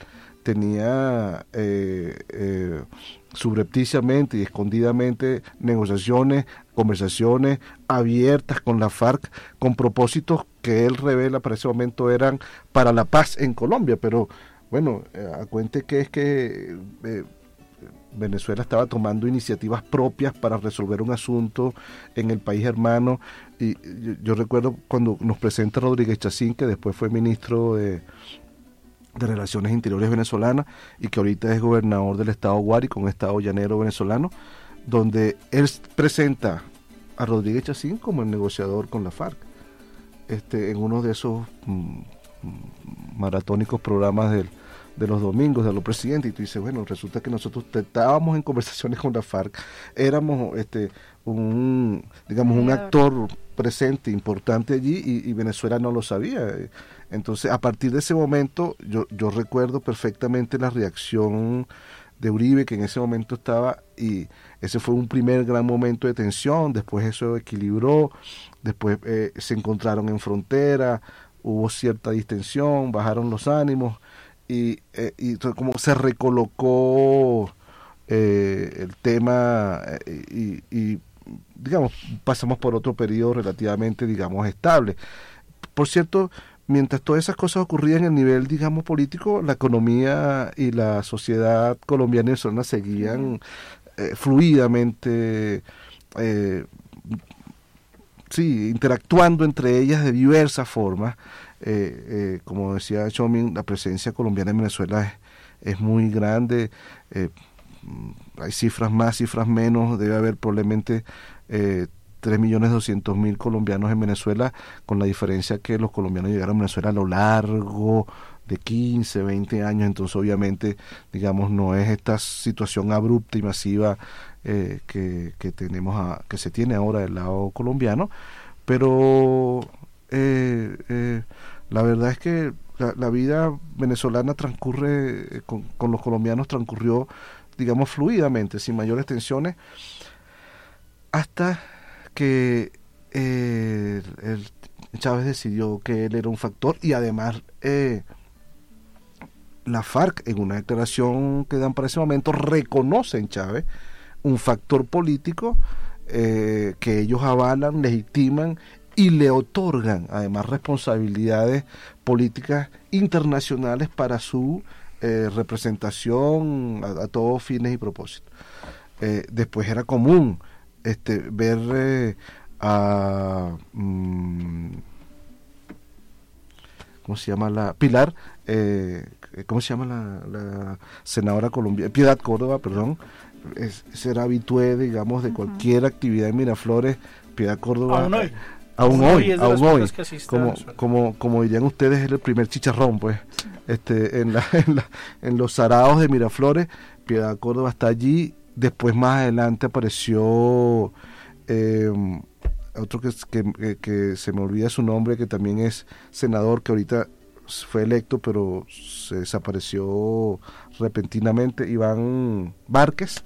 tenía eh, eh, subrepticiamente y escondidamente negociaciones, conversaciones abiertas con la FARC con propósitos que él revela para ese momento eran para la paz en Colombia. Pero bueno, eh, a cuente que es que eh, Venezuela estaba tomando iniciativas propias para resolver un asunto en el país hermano. Y yo, yo recuerdo cuando nos presenta Rodríguez Chacín, que después fue ministro de, de Relaciones Interiores venezolana y que ahorita es gobernador del estado Guárico, un estado llanero venezolano, donde él presenta a Rodríguez Chacín como el negociador con la FARC, este, en uno de esos mm, maratónicos programas del de los domingos de los presidentes, y tú dices, bueno, resulta que nosotros estábamos en conversaciones con la FARC, éramos este un digamos un actor presente importante allí, y, y Venezuela no lo sabía. Entonces, a partir de ese momento, yo, yo recuerdo perfectamente la reacción de Uribe, que en ese momento estaba, y ese fue un primer gran momento de tensión. Después eso equilibró, después eh, se encontraron en frontera, hubo cierta distensión, bajaron los ánimos y, eh, y como se recolocó eh, el tema eh, y, y digamos pasamos por otro periodo relativamente digamos estable. Por cierto, mientras todas esas cosas ocurrían en el nivel digamos político, la economía y la sociedad colombiana y venezolana seguían eh, fluidamente eh, sí, interactuando entre ellas de diversas formas. Eh, eh, como decía Chomin, la presencia colombiana en Venezuela es, es muy grande. Eh, hay cifras más, cifras menos. Debe haber probablemente eh, tres millones doscientos mil colombianos en Venezuela, con la diferencia que los colombianos llegaron a Venezuela a lo largo de quince, veinte años. Entonces obviamente, digamos, no es esta situación abrupta y masiva Eh, que, que tenemos a, que se tiene ahora del lado colombiano, pero eh, eh, la verdad es que la, la vida venezolana transcurre eh, con, con los colombianos transcurrió digamos fluidamente, sin mayores tensiones, hasta que eh, el Chávez decidió que él era un factor y además eh, la FARC en una declaración que dan para ese momento reconoce en Chávez un factor político eh, que ellos avalan, legitiman y le otorgan además responsabilidades políticas internacionales para su eh, representación a, a todos fines y propósitos. Eh, después era común este, ver eh, a mmm, ¿cómo se llama la Pilar? Eh, ¿Cómo se llama la, la senadora colombiana? Piedad Córdoba, perdón. Es, ser habitué, digamos, de cualquier uh-huh. actividad en Miraflores. Piedad Córdoba aún hoy aún hoy, aún hoy como, como, como dirían ustedes, es el primer chicharrón, pues sí. este en, la, en, la, en los saraos de Miraflores. Piedad Córdoba está allí. Después más adelante apareció eh, otro que, que, que se me olvida su nombre, que también es senador, que ahorita fue electo pero se desapareció repentinamente, Iván Márquez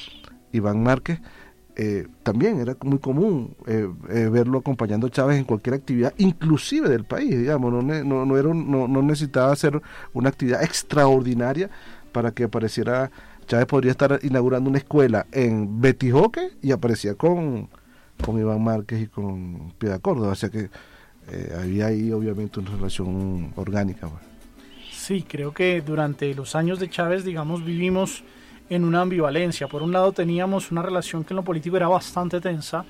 Iván Márquez eh, también era muy común eh, eh, verlo acompañando a Chávez en cualquier actividad, inclusive del país, digamos, no, no, no, era un, no, no necesitaba hacer una actividad extraordinaria para que apareciera. Chávez podría estar inaugurando una escuela en Betijoque y aparecía con, con Iván Márquez y con Piedad Córdoba, o sea que Eh, había ahí obviamente una relación orgánica. Bueno. Sí, creo que durante los años de Chávez, digamos, vivimos en una ambivalencia. Por un lado teníamos una relación que en lo político era bastante tensa.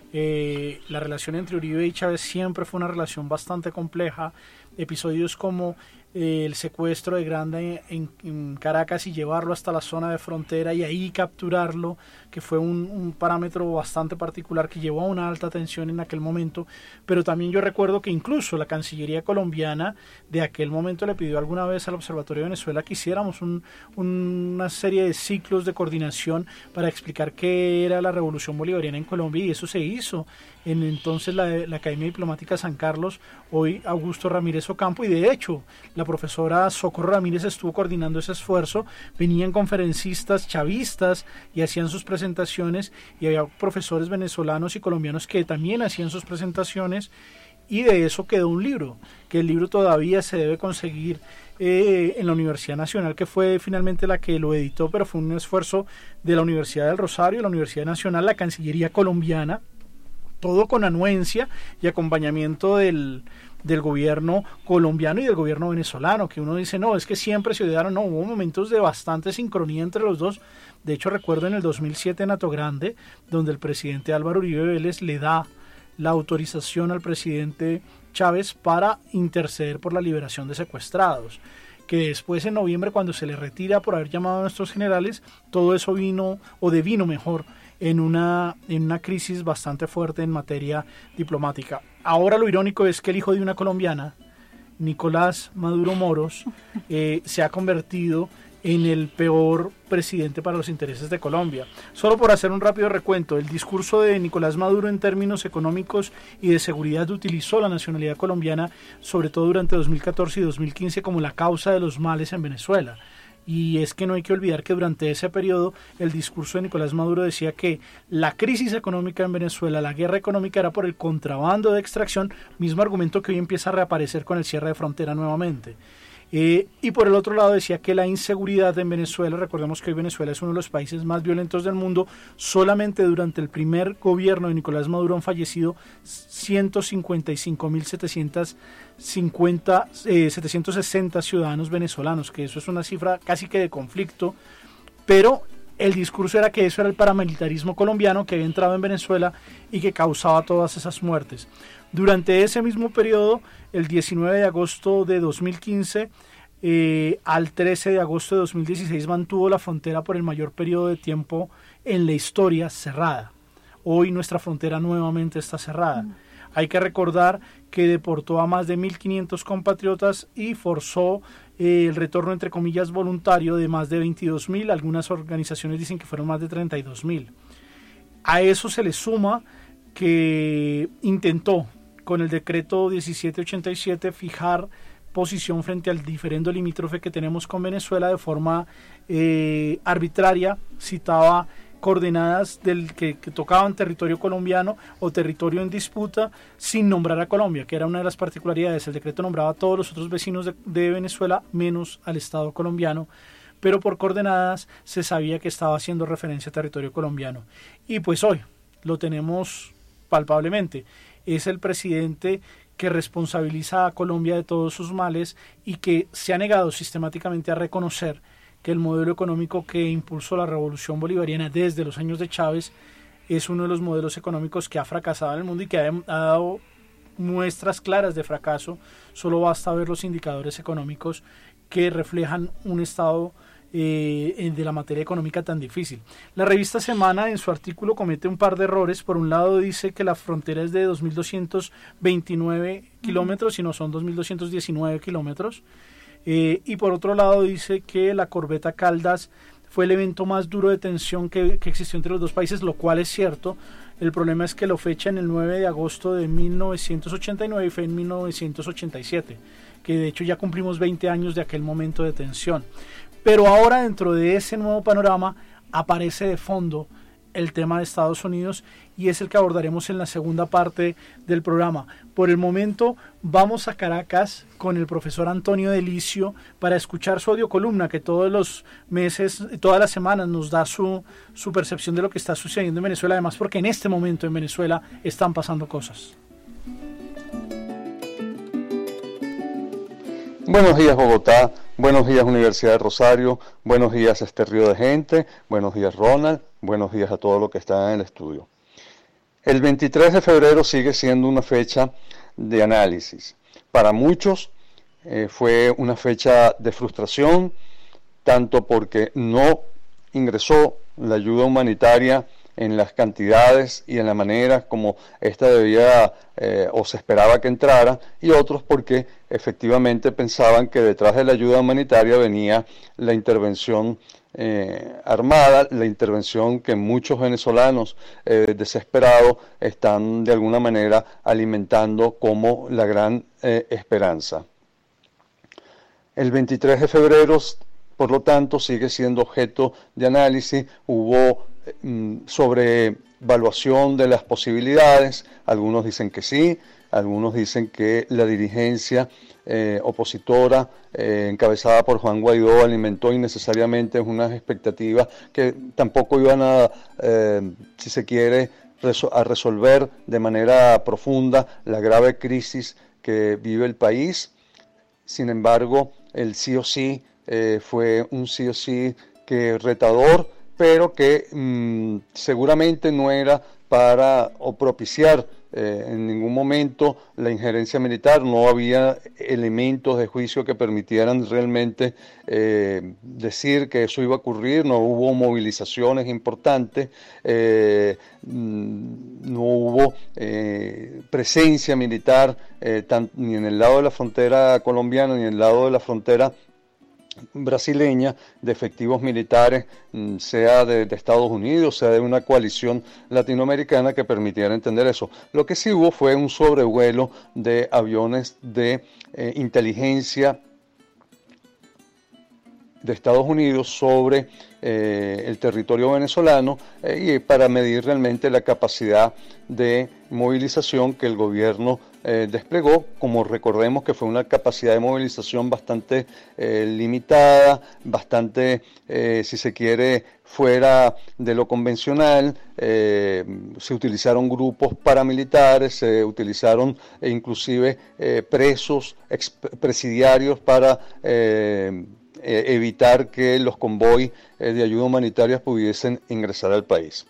Eh, la relación entre Uribe y Chávez siempre fue una relación bastante compleja. Episodios como eh, el secuestro de Granda en, en Caracas y llevarlo hasta la zona de frontera y ahí capturarlo, que fue un, un parámetro bastante particular que llevó a una alta tensión en aquel momento. Pero también yo recuerdo que incluso la Cancillería colombiana de aquel momento le pidió alguna vez al Observatorio de Venezuela que hiciéramos un, un, una serie de ciclos de coordinación para explicar qué era la Revolución Bolivariana en Colombia, y eso se hizo en entonces la, la Academia Diplomática San Carlos, hoy Augusto Ramírez Ocampo, y de hecho la profesora Socorro Ramírez estuvo coordinando ese esfuerzo. Venían conferencistas chavistas y hacían sus presentaciones, y había profesores venezolanos y colombianos que también hacían sus presentaciones, y de eso quedó un libro, que el libro todavía se debe conseguir eh, en la Universidad Nacional, que fue finalmente la que lo editó, pero fue un esfuerzo de la Universidad del Rosario, la Universidad Nacional, la Cancillería colombiana, todo con anuencia y acompañamiento del, del gobierno colombiano y del gobierno venezolano, que uno dice, no, es que siempre se odiaron. No, hubo momentos de bastante sincronía entre los dos. De hecho, recuerdo en el dos mil siete en Hato Grande, donde el presidente Álvaro Uribe Vélez le da la autorización al presidente Chávez para interceder por la liberación de secuestrados, que después en noviembre, cuando se le retira por haber llamado a nuestros generales, todo eso vino, o devino mejor, en una, en una crisis bastante fuerte en materia diplomática. Ahora lo irónico es que el hijo de una colombiana, Nicolás Maduro Moros, eh, se ha convertido en el peor presidente para los intereses de Colombia. Solo por hacer un rápido recuento, el discurso de Nicolás Maduro en términos económicos y de seguridad utilizó la nacionalidad colombiana, sobre todo durante dos mil catorce y dos mil quince, como la causa de los males en Venezuela. y es que no hay que olvidar que durante ese periodo el discurso de Nicolás Maduro decía que la crisis económica en Venezuela, la guerra económica era por el contrabando de extracción, mismo argumento que hoy empieza a reaparecer con el cierre de frontera nuevamente. Eh, y por el otro lado decía que la inseguridad en Venezuela, recordemos que hoy Venezuela es uno de los países más violentos del mundo, solamente durante el primer gobierno de Nicolás Maduro han fallecido ciento cincuenta y cinco mil setecientos sesenta ciudadanos venezolanos, que eso es una cifra casi que de conflicto, pero el discurso era que eso era el paramilitarismo colombiano que había entrado en Venezuela y que causaba todas esas muertes. Durante ese mismo periodo, el diecinueve de agosto de dos mil quince eh, al trece de agosto de dos mil dieciséis mantuvo la frontera por el mayor periodo de tiempo en la historia cerrada. Hoy nuestra frontera nuevamente está cerrada. Mm. Hay que recordar que deportó a más de mil quinientos compatriotas y forzó eh, el retorno, entre comillas, voluntario de más de veintidós mil. Algunas organizaciones dicen que fueron más de treinta y dos mil. A eso se le suma que intentó con el decreto diecisiete ochenta y siete fijar posición frente al diferendo limítrofe que tenemos con Venezuela de forma eh, arbitraria. Citaba coordenadas del que, que tocaban territorio colombiano o territorio en disputa sin nombrar a Colombia, que era una de las particularidades. El decreto nombraba a todos los otros vecinos de, de Venezuela menos al Estado colombiano, pero por coordenadas se sabía que estaba haciendo referencia a territorio colombiano. Y pues hoy lo tenemos palpablemente. Es el presidente que responsabiliza a Colombia de todos sus males y que se ha negado sistemáticamente a reconocer que el modelo económico que impulsó la revolución bolivariana desde los años de Chávez es uno de los modelos económicos que ha fracasado en el mundo y que ha, ha dado muestras claras de fracaso. Solo basta ver los indicadores económicos que reflejan un estado Eh, de la materia económica tan difícil. La revista Semana en su artículo comete un par de errores. Por un lado dice que la frontera es de dos mil doscientos veintinueve kilómetros y no son dos mil doscientos diecinueve kilómetros, eh, y por otro lado dice que la corbeta Caldas fue el evento más duro de tensión que, que existió entre los dos países, lo cual es cierto. El problema es que lo fecha en el nueve de agosto de mil novecientos ochenta y nueve y fue en mil novecientos ochenta y siete, que de hecho ya cumplimos veinte años de aquel momento de tensión. Pero ahora, dentro de ese nuevo panorama, aparece de fondo el tema de Estados Unidos y es el que abordaremos en la segunda parte del programa. Por el momento vamos a Caracas con el profesor Antonio Delicio para escuchar su audiocolumna que todos los meses, todas las semanas nos da su, su percepción de lo que está sucediendo en Venezuela, además porque en este momento en Venezuela están pasando cosas. Buenos días, Bogotá. Buenos días, Universidad de Rosario. Buenos días, este río de gente. Buenos días, Ronald. Buenos días a todos los que están en el estudio. El veintitrés de febrero sigue siendo una fecha de análisis. Para muchos eh, fue una fecha de frustración, tanto porque no ingresó la ayuda humanitaria en las cantidades y en la manera como esta debía eh, o se esperaba que entrara, y otros porque efectivamente pensaban que detrás de la ayuda humanitaria venía la intervención eh, armada, la intervención que muchos venezolanos eh, desesperados están de alguna manera alimentando como la gran eh, esperanza. El veintitrés de febrero, por lo tanto, sigue siendo objeto de análisis. Hubo sobre evaluación de las posibilidades, algunos dicen que sí, algunos dicen que la dirigencia eh, opositora eh, encabezada por Juan Guaidó alimentó innecesariamente unas expectativas que tampoco iban a, eh, si se quiere, resol- a resolver de manera profunda la grave crisis que vive el país. Sin embargo, el sí o sí eh, fue un sí o sí que retador, pero que mmm, seguramente no era para o propiciar eh, en ningún momento la injerencia militar. No había elementos de juicio que permitieran realmente eh, decir que eso iba a ocurrir. No hubo movilizaciones importantes, eh, no hubo eh, presencia militar eh, tan, ni en el lado de la frontera colombiana ni en el lado de la frontera brasileña, de efectivos militares, sea de, de Estados Unidos, sea de una coalición latinoamericana que permitiera entender eso. Lo que sí hubo fue un sobrevuelo de aviones de eh, inteligencia de Estados Unidos sobre eh, el territorio venezolano eh, y para medir realmente la capacidad de movilización que el gobierno eh, desplegó, como recordemos que fue una capacidad de movilización bastante eh, limitada, bastante, eh, si se quiere, fuera de lo convencional. Eh, se utilizaron grupos paramilitares, se utilizaron eh, inclusive eh, presos presidiarios para eh, eh, evitar que los convoys eh, de ayuda humanitaria pudiesen ingresar al país.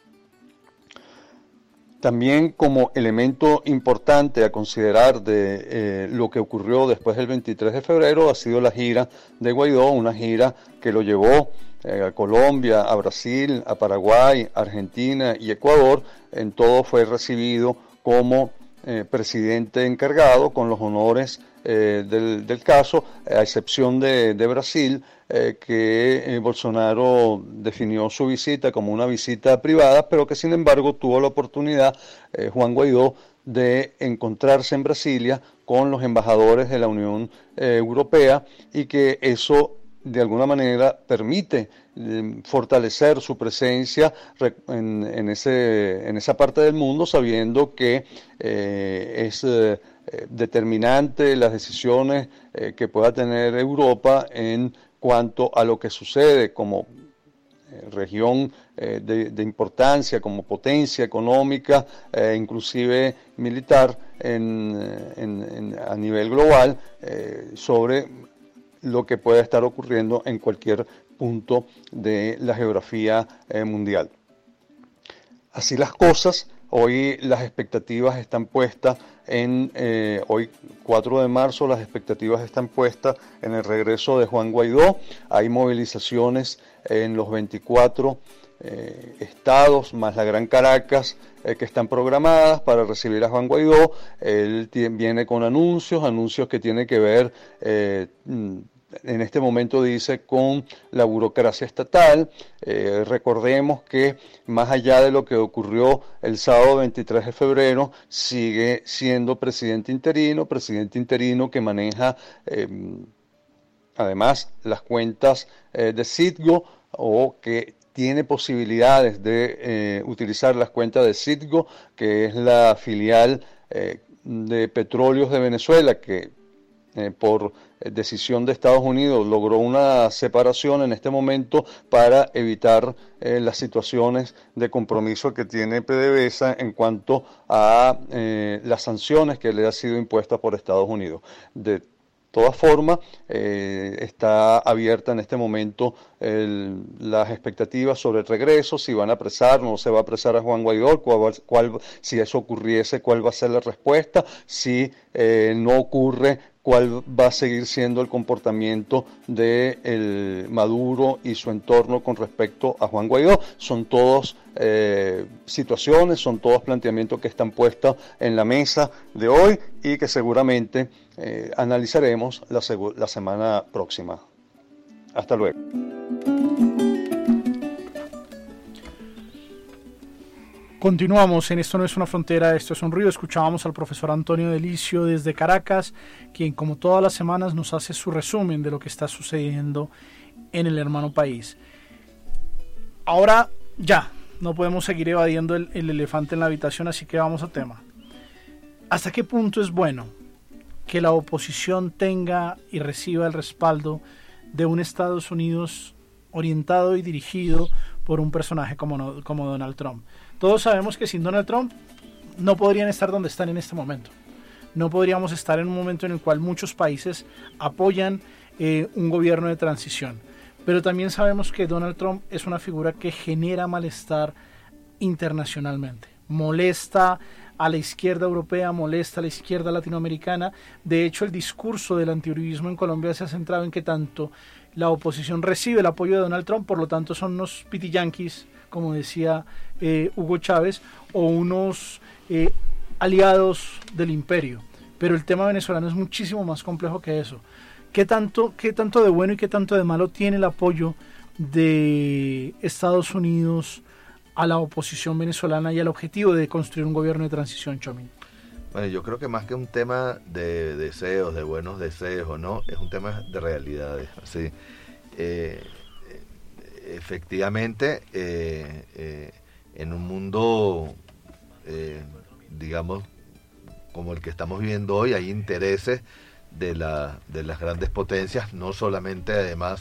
También como elemento importante a considerar de eh, lo que ocurrió después del veintitrés de febrero ha sido la gira de Guaidó, una gira que lo llevó eh, a Colombia, a Brasil, a Paraguay, Argentina y Ecuador. En todo fue recibido como eh, presidente encargado con los honores eh, del, del caso, a excepción de, de Brasil, Eh, que eh, Bolsonaro definió su visita como una visita privada, pero que sin embargo tuvo la oportunidad, eh, Juan Guaidó, de encontrarse en Brasilia con los embajadores de la Unión eh, Europea, y que eso de alguna manera permite eh, fortalecer su presencia en, en, ese, en esa parte del mundo, sabiendo que eh, es eh, determinante las decisiones eh, que pueda tener Europa en cuanto a lo que sucede como eh, región eh, de, de importancia, como potencia económica, eh, inclusive militar en, en, en, a nivel global, eh, sobre lo que puede estar ocurriendo en cualquier punto de la geografía eh, mundial. Así las cosas, hoy las expectativas están puestas en, eh, hoy cuatro de marzo, las expectativas están puestas en el regreso de Juan Guaidó. Hay movilizaciones en los veinticuatro eh, estados, más la Gran Caracas, eh, que están programadas para recibir a Juan Guaidó. Él viene con anuncios, anuncios que tienen que ver, eh, en este momento dice, con la burocracia estatal. Eh, recordemos que más allá de lo que ocurrió el sábado veintitrés de febrero, sigue siendo presidente interino, presidente interino que maneja eh, además las cuentas eh, de Citgo, o que tiene posibilidades de eh, utilizar las cuentas de Citgo, que es la filial eh, de Petróleos de Venezuela, que eh, por decisión de Estados Unidos logró una separación en este momento para evitar eh, las situaciones de compromiso que tiene PDVSA en cuanto a eh, las sanciones que le han sido impuestas por Estados Unidos. De todas formas, eh, está abierta en este momento el, las expectativas sobre el regreso, si van a apresar, no se va a apresar a Juan Guaidó, cuál, cuál, si eso ocurriese, cuál va a ser la respuesta, si eh, no ocurre, cuál va a seguir siendo el comportamiento de el Maduro y su entorno con respecto a Juan Guaidó. Son todas eh, situaciones, son todos planteamientos que están puestos en la mesa de hoy y que seguramente eh, analizaremos la, la semana próxima. Hasta luego. Continuamos en Esto no es una frontera, esto es un río. Escuchábamos al profesor Antonio Delicio desde Caracas, quien como todas las semanas nos hace su resumen de lo que está sucediendo en el hermano país. Ahora ya, no podemos seguir evadiendo el, el elefante en la habitación, así que vamos a tema. ¿Hasta qué punto es bueno que la oposición tenga y reciba el respaldo de un Estados Unidos orientado y dirigido por un personaje como, como Donald Trump? Todos sabemos que sin Donald Trump no podrían estar donde están en este momento. No podríamos estar en un momento en el cual muchos países apoyan eh, un gobierno de transición. Pero también sabemos que Donald Trump es una figura que genera malestar internacionalmente. Molesta a la izquierda europea, molesta a la izquierda latinoamericana. De hecho, el discurso del antiuribismo en Colombia se ha centrado en que tanto la oposición recibe el apoyo de Donald Trump, por lo tanto son unos pitiyanquis, como decía eh, Hugo Chávez, o unos eh, aliados del imperio. Pero el tema venezolano es muchísimo más complejo que eso. ¿Qué tanto, qué tanto de bueno y qué tanto de malo tiene el apoyo de Estados Unidos a la oposición venezolana y al objetivo de construir un gobierno de transición, Chomín? Bueno, yo creo que más que un tema de deseos, de buenos deseos, ¿no? Es un tema de realidades, ¿sí? eh, efectivamente, eh, eh, en un mundo, eh, digamos, como el que estamos viviendo hoy, hay intereses de, la, de las grandes potencias, no solamente además,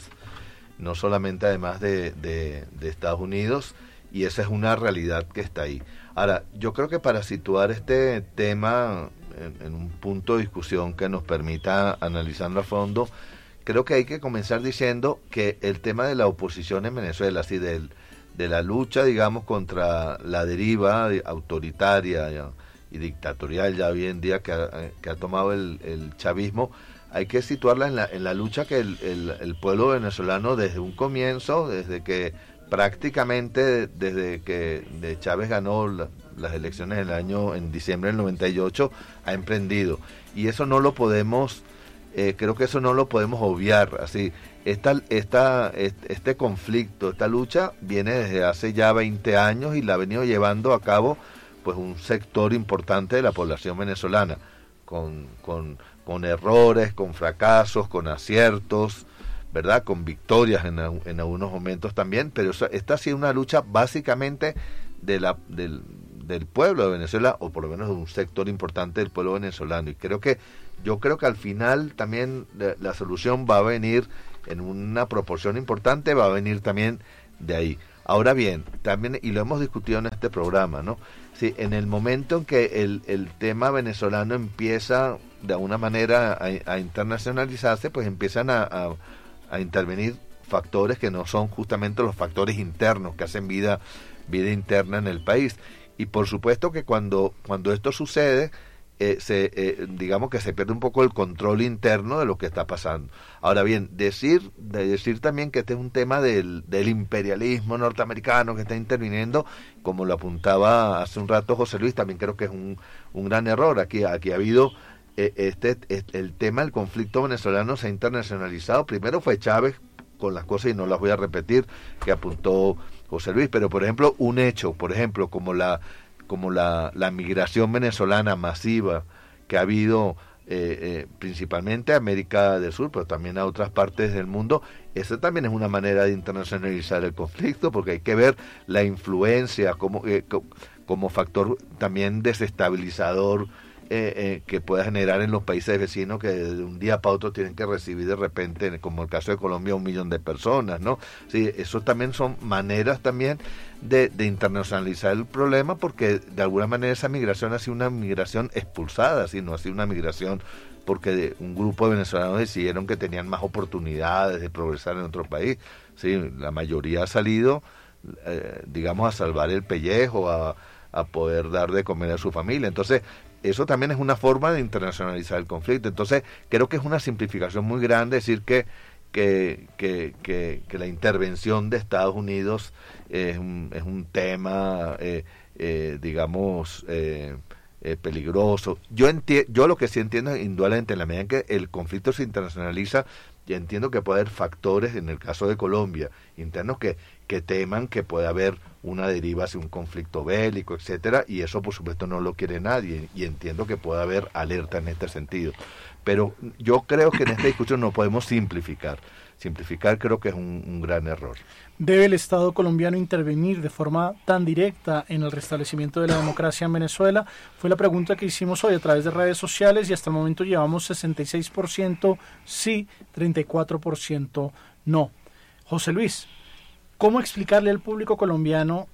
no solamente además de, de, de Estados Unidos, y esa es una realidad que está ahí. Ahora, yo creo que para situar este tema en, en un punto de discusión que nos permita analizarlo a fondo, creo que hay que comenzar diciendo que el tema de la oposición en Venezuela, así del, de la lucha, digamos, contra la deriva autoritaria ya, y dictatorial ya hoy en día que ha, que ha tomado el, el chavismo, hay que situarla en la, en la lucha que el, el, el pueblo venezolano desde un comienzo, desde que prácticamente desde que de Chávez ganó la, las elecciones del año en diciembre del noventa y ocho, ha emprendido, y eso no lo podemos eh, creo que eso no lo podemos obviar. Así esta, esta, este conflicto, esta lucha viene desde hace ya veinte años y la ha venido llevando a cabo pues un sector importante de la población venezolana, con, con, con errores, con fracasos, con aciertos, ¿verdad? Con victorias en, en algunos momentos también, pero esta ha sido una lucha básicamente de la, del, del pueblo de Venezuela, o por lo menos de un sector importante del pueblo venezolano, y creo que yo creo que al final también la, la solución va a venir en una proporción importante, va a venir también de ahí. Ahora bien, también, y lo hemos discutido en este programa, ¿no? Sí, en el momento en que el, el tema venezolano empieza de alguna manera a, a internacionalizarse, pues empiezan a, a, a intervenir factores que no son justamente los factores internos que hacen vida, vida interna en el país. Y por supuesto que cuando, cuando esto sucede, eh, se, eh, digamos que se pierde un poco el control interno de lo que está pasando. Ahora bien, decir, de decir también que este es un tema del, del imperialismo norteamericano que está interviniendo, como lo apuntaba hace un rato José Luis, también creo que es un, un gran error. Aquí, aquí ha habido eh, este, este el tema del conflicto venezolano se ha internacionalizado. Primero fue Chávez con las cosas, y no las voy a repetir, que apuntó José Luis, pero por ejemplo un hecho, por ejemplo como la como la, la migración venezolana masiva que ha habido eh, eh, principalmente a América del Sur, pero también a otras partes del mundo, esa también es una manera de internacionalizar el conflicto, porque hay que ver la influencia como, eh, como factor también desestabilizador Eh, eh, que pueda generar en los países vecinos, que de un día para otro tienen que recibir de repente, como el caso de Colombia, un millón de personas, ¿no? Sí, eso también son maneras también de, de internacionalizar el problema, porque de alguna manera esa migración ha sido una migración expulsada, ¿sí? No ha sido una migración porque un grupo de venezolanos decidieron que tenían más oportunidades de progresar en otro país, ¿sí? La mayoría ha salido, eh, digamos, a salvar el pellejo, a, a poder dar de comer a su familia. Entonces, eso también es una forma de internacionalizar el conflicto. Entonces, creo que es una simplificación muy grande decir que que, que, que, que la intervención de Estados Unidos es un, es un tema, eh, eh, digamos, eh, eh, peligroso. Yo enti- yo lo que sí entiendo, indudablemente, en la medida en que el conflicto se internacionaliza, yo entiendo que puede haber factores, en el caso de Colombia, internos que, que teman que pueda haber una deriva hacia un conflicto bélico, etcétera, y eso por supuesto no lo quiere nadie, y entiendo que pueda haber alerta en este sentido. Pero yo creo que en esta discusión no podemos simplificar. Simplificar creo que es un, un gran error. ¿Debe el Estado colombiano intervenir de forma tan directa en el restablecimiento de la democracia en Venezuela? Fue la pregunta que hicimos hoy a través de redes sociales, y hasta el momento llevamos sesenta y seis por ciento sí, treinta y cuatro por ciento no. José Luis, ¿cómo explicarle al público colombiano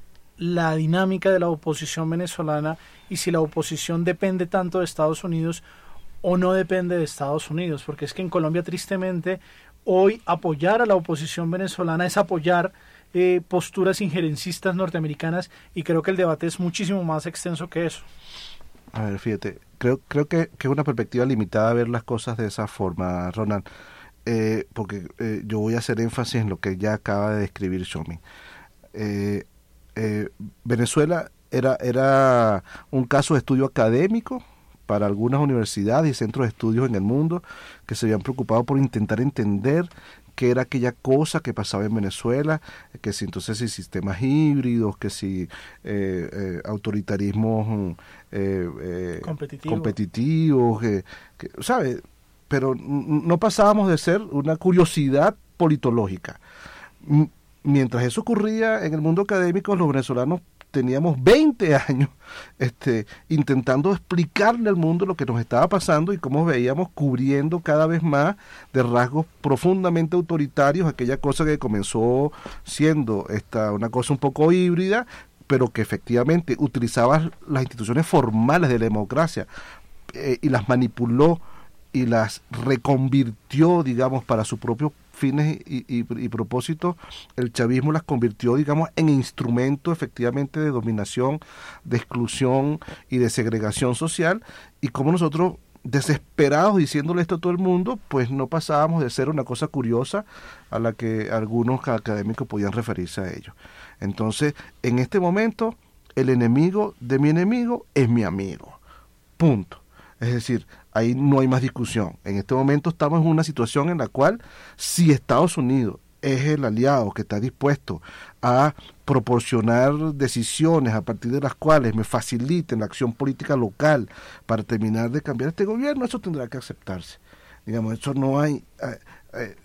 la dinámica de la oposición venezolana, y si la oposición depende tanto de Estados Unidos o no depende de Estados Unidos? Porque es que en Colombia, tristemente, hoy apoyar a la oposición venezolana es apoyar eh, posturas injerencistas norteamericanas, y creo que el debate es muchísimo más extenso que eso. A ver, fíjate, creo creo que, que es una perspectiva limitada ver las cosas de esa forma, Ronald, eh, porque eh, yo voy a hacer énfasis en lo que ya acaba de describir Xomi. Eh, eh, Venezuela era, era un caso de estudio académico para algunas universidades y centros de estudios en el mundo que se habían preocupado por intentar entender qué era aquella cosa que pasaba en Venezuela, que si entonces si sistemas híbridos, que si eh, eh, autoritarismos eh, eh, Competitivo. competitivos, que, que, ¿sabe? Pero no pasábamos de ser una curiosidad politológica. M- mientras eso ocurría en el mundo académico, los venezolanos teníamos veinte años este, intentando explicarle al mundo lo que nos estaba pasando y cómo veíamos cubriendo cada vez más de rasgos profundamente autoritarios aquella cosa que comenzó siendo esta, una cosa un poco híbrida, pero que efectivamente utilizaba las instituciones formales de la democracia eh, y las manipuló y las reconvirtió, digamos, para sus propios fines y, y, y propósitos. El chavismo las convirtió, digamos, en instrumento efectivamente de dominación, de exclusión y de segregación social, y como nosotros, desesperados diciéndole esto a todo el mundo, pues no pasábamos de ser una cosa curiosa a la que algunos académicos podían referirse a ello. Entonces, en este momento, el enemigo de mi enemigo es mi amigo. Punto. Es decir, ahí no hay más discusión. En este momento estamos en una situación en la cual si Estados Unidos es el aliado que está dispuesto a proporcionar decisiones a partir de las cuales me faciliten la acción política local para terminar de cambiar este gobierno, eso tendrá que aceptarse. Digamos, eso no hay... Eh, eh,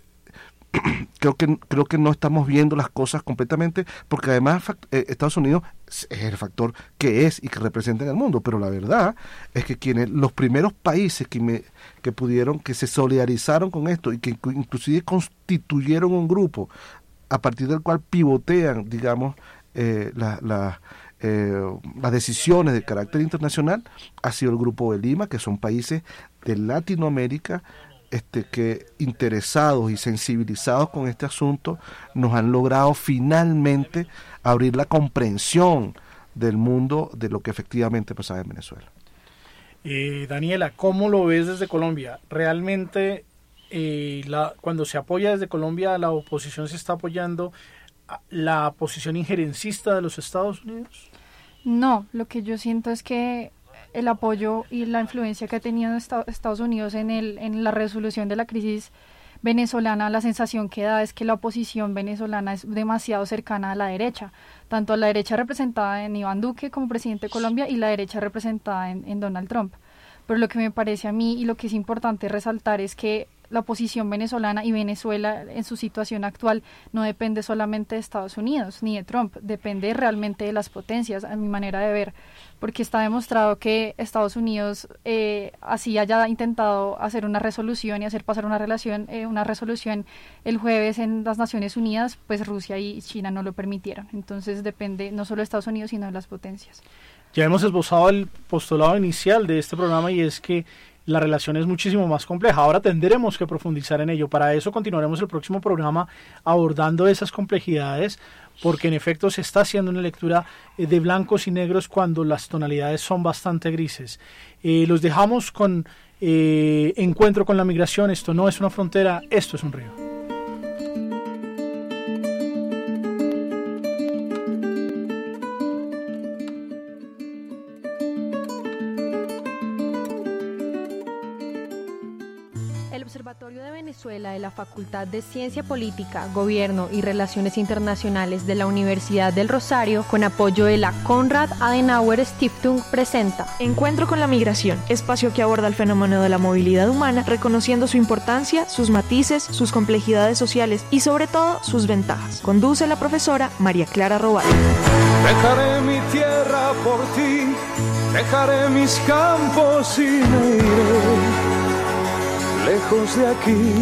creo que creo que no estamos viendo las cosas completamente, porque además eh, Estados Unidos es el factor que es y que representa en el mundo, pero la verdad es que quienes los primeros países que me que pudieron que se solidarizaron con esto y que inclusive constituyeron un grupo a partir del cual pivotean, digamos, eh, la, la, eh, las decisiones de carácter internacional, ha sido el Grupo de Lima, que son países de Latinoamérica Este, que interesados y sensibilizados con este asunto nos han logrado finalmente abrir la comprensión del mundo de lo que efectivamente pasaba en Venezuela. Eh, Daniela, ¿cómo lo ves desde Colombia? ¿Realmente eh, la, cuando se apoya desde Colombia, la oposición se está apoyando la posición injerencista de los Estados Unidos? No, lo que yo siento es que el apoyo y la influencia que ha tenido Estados Unidos en, el, en la resolución de la crisis venezolana, la sensación que da es que la oposición venezolana es demasiado cercana a la derecha, tanto a la derecha representada en Iván Duque como presidente de Colombia y la derecha representada en, en Donald Trump. Pero lo que me parece a mí y lo que es importante resaltar es que la oposición venezolana y Venezuela en su situación actual no depende solamente de Estados Unidos ni de Trump, depende realmente de las potencias, a mi manera de ver, porque está demostrado que Estados Unidos eh, así haya intentado hacer una resolución y hacer pasar una relación, eh, una resolución el jueves en las Naciones Unidas, pues Rusia y China no lo permitieron. Entonces depende no solo de Estados Unidos sino de las potencias. Ya hemos esbozado el postulado inicial de este programa y es que la relación es muchísimo más compleja. Ahora tendremos que profundizar en ello. Para eso continuaremos el próximo programa abordando esas complejidades, porque en efecto se está haciendo una lectura de blancos y negros cuando las tonalidades son bastante grises. Eh, los dejamos con eh, Encuentro con la Migración. Esto no es una frontera, esto es un río. El Observatorio de Venezuela de la Facultad de Ciencia Política, Gobierno y Relaciones Internacionales de la Universidad del Rosario, con apoyo de la Konrad Adenauer Stiftung, presenta Encuentro con la Migración, espacio que aborda el fenómeno de la movilidad humana, reconociendo su importancia, sus matices, sus complejidades sociales y sobre todo sus ventajas. Conduce la profesora María Clara Robal. Dejaré mi tierra por ti, dejaré mis campos y me iré lejos de aquí.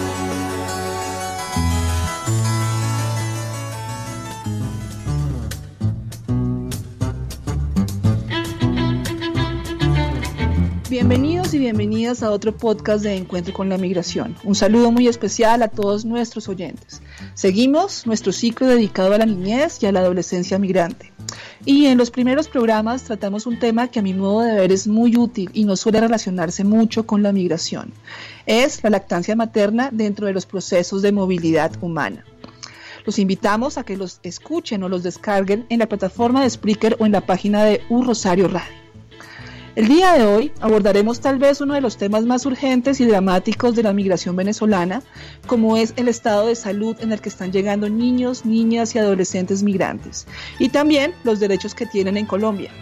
Bienvenidos y bienvenidas a otro podcast de Encuentro con la Migración. Un saludo muy especial a todos nuestros oyentes. Seguimos nuestro ciclo dedicado a la niñez y a la adolescencia migrante. Y en los primeros programas tratamos un tema que a mi modo de ver es muy útil y no suele relacionarse mucho con la migración. Es la lactancia materna dentro de los procesos de movilidad humana. Los invitamos a que los escuchen o los descarguen en la plataforma de Spreaker o en la página de U Rosario Radio. El día de hoy abordaremos tal vez uno de los temas más urgentes y dramáticos de la migración venezolana, como es el estado de salud en el que están llegando niños, niñas y adolescentes migrantes, y también los derechos que tienen en Colombia.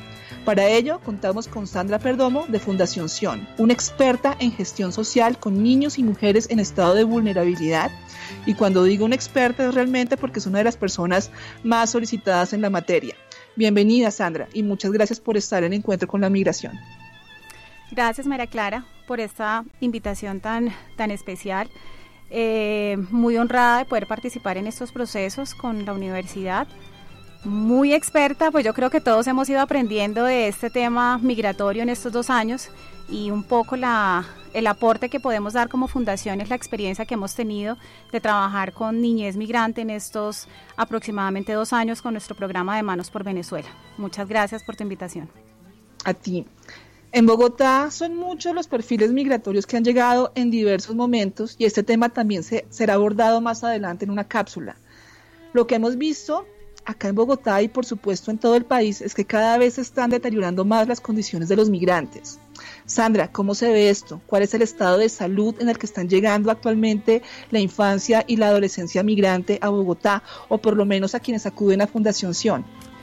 Para ello, contamos con Sandra Perdomo de Fundación Sion, una experta en gestión social con niños y mujeres en estado de vulnerabilidad. Y cuando digo una experta es realmente porque es una de las personas más solicitadas en la materia. Bienvenida, Sandra, y muchas gracias por estar en Encuentro con la Migración. Gracias, María Clara, por esta invitación tan, tan especial. Eh, muy honrada de poder participar en estos procesos con la universidad. Muy experta, pues yo creo que todos hemos ido aprendiendo de este tema migratorio en estos dos años y un poco la, el aporte que podemos dar como fundación es la experiencia que hemos tenido de trabajar con niñez migrante en estos aproximadamente dos años con nuestro programa de Manos por Venezuela. Muchas gracias por tu invitación. A ti. En Bogotá son muchos los perfiles migratorios que han llegado en diversos momentos y este tema también se, será abordado más adelante en una cápsula. Lo que hemos visto acá en Bogotá y por supuesto en todo el país es que cada vez se están deteriorando más las condiciones de los migrantes. Sandra, ¿cómo se ve esto? ¿Cuál es el estado de salud en el que están llegando actualmente la infancia y la adolescencia migrante a Bogotá o por lo menos a quienes acuden a Fundación Sion?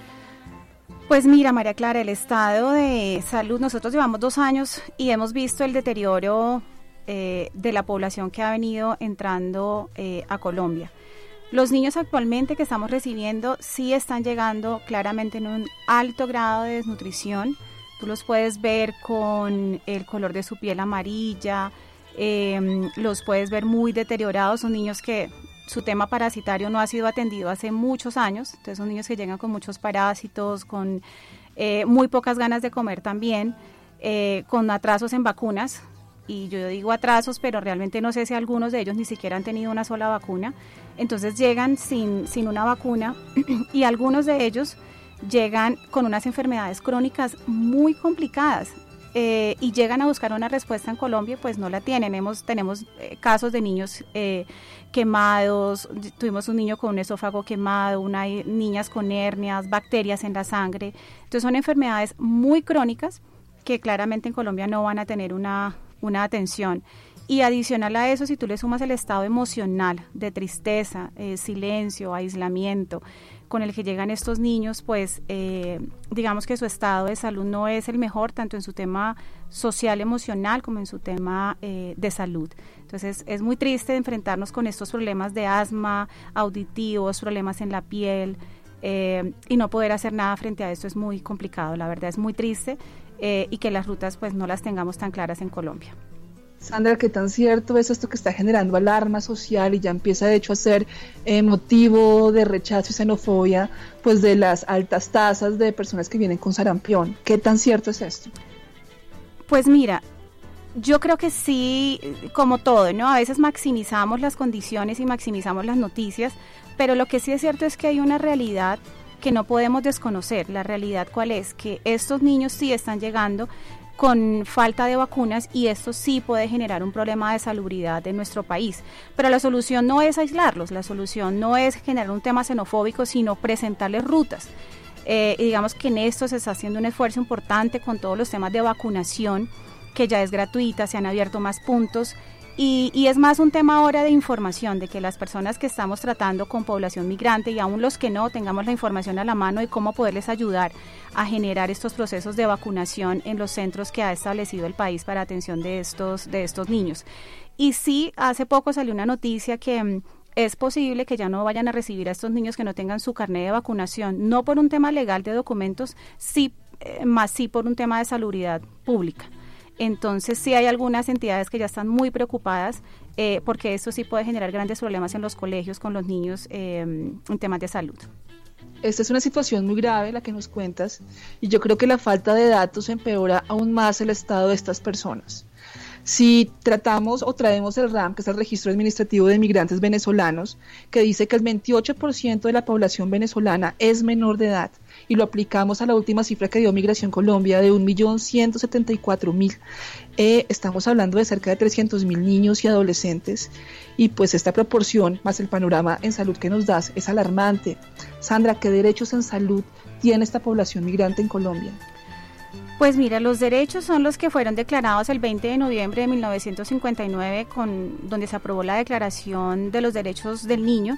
Pues mira, María Clara, el estado de salud, nosotros llevamos dos años y hemos visto el deterioro eh, de la población que ha venido entrando eh, a Colombia. Los niños actualmente que estamos recibiendo sí están llegando claramente en un alto grado de desnutrición. Tú los puedes ver con el color de su piel amarilla, eh, los puedes ver muy deteriorados, son niños que su tema parasitario no ha sido atendido hace muchos años, entonces son niños que llegan con muchos parásitos, con eh, muy pocas ganas de comer también, eh, con atrasos en vacunas, y yo digo atrasos, pero realmente no sé si algunos de ellos ni siquiera han tenido una sola vacuna, entonces llegan sin, sin una vacuna y algunos de ellos llegan con unas enfermedades crónicas muy complicadas. Eh, y llegan a buscar una respuesta en Colombia, pues no la tienen. Hemos, tenemos eh, casos de niños eh, quemados, tuvimos un niño con un esófago quemado, una, niñas con hernias, bacterias en la sangre. Entonces son enfermedades muy crónicas que claramente en Colombia no van a tener una, una atención. Y adicional a eso, si tú le sumas el estado emocional de tristeza, eh, silencio, aislamiento, con el que llegan estos niños, pues eh, digamos que su estado de salud no es el mejor, tanto en su tema social, emocional, como en su tema eh, de salud. Entonces es muy triste enfrentarnos con estos problemas de asma, auditivos, problemas en la piel, eh, y no poder hacer nada frente a esto es muy complicado, la verdad es muy triste, eh, y que las rutas pues no las tengamos tan claras en Colombia. Sandra, ¿qué tan cierto es esto que está generando alarma social y ya empieza de hecho a ser eh, motivo de rechazo y xenofobia, pues de las altas tasas de personas que vienen con sarampión? ¿Qué tan cierto es esto? Pues mira, yo creo que sí, como todo, ¿no? A veces maximizamos las condiciones y maximizamos las noticias, pero lo que sí es cierto es que hay una realidad que no podemos desconocer. La realidad, ¿cuál es? Que estos niños sí están llegando con falta de vacunas y esto sí puede generar un problema de salubridad en nuestro país. Pero la solución no es aislarlos, la solución no es generar un tema xenofóbico, sino presentarles rutas. Eh, y digamos que en esto se está haciendo un esfuerzo importante con todos los temas de vacunación, que ya es gratuita, se han abierto más puntos. Y, y es más un tema ahora de información, de que las personas que estamos tratando con población migrante y aún los que no, tengamos la información a la mano de cómo poderles ayudar a generar estos procesos de vacunación en los centros que ha establecido el país para atención de estos, de estos niños. Y sí, hace poco salió una noticia que mm, es posible que ya no vayan a recibir a estos niños que no tengan su carnet de vacunación, no por un tema legal de documentos, sí, eh, más sí por un tema de salubridad pública. Entonces sí hay algunas entidades que ya están muy preocupadas eh, porque esto sí puede generar grandes problemas en los colegios con los niños eh, en temas de salud. Esta es una situación muy grave la que nos cuentas y yo creo que la falta de datos empeora aún más el estado de estas personas. Si tratamos o traemos el R A M, que es el Registro Administrativo de Migrantes Venezolanos, que dice que el veintiocho por ciento de la población venezolana es menor de edad, y lo aplicamos a la última cifra que dio Migración Colombia de un millón ciento setenta y cuatro mil, eh, estamos hablando de cerca de trescientos mil niños y adolescentes, y pues esta proporción, más el panorama en salud que nos das, es alarmante. Sandra, ¿qué derechos en salud tiene esta población migrante en Colombia? Pues mira, los derechos son los que fueron declarados el veinte de noviembre de mil novecientos cincuenta y nueve, con, donde se aprobó la Declaración de los Derechos del Niño.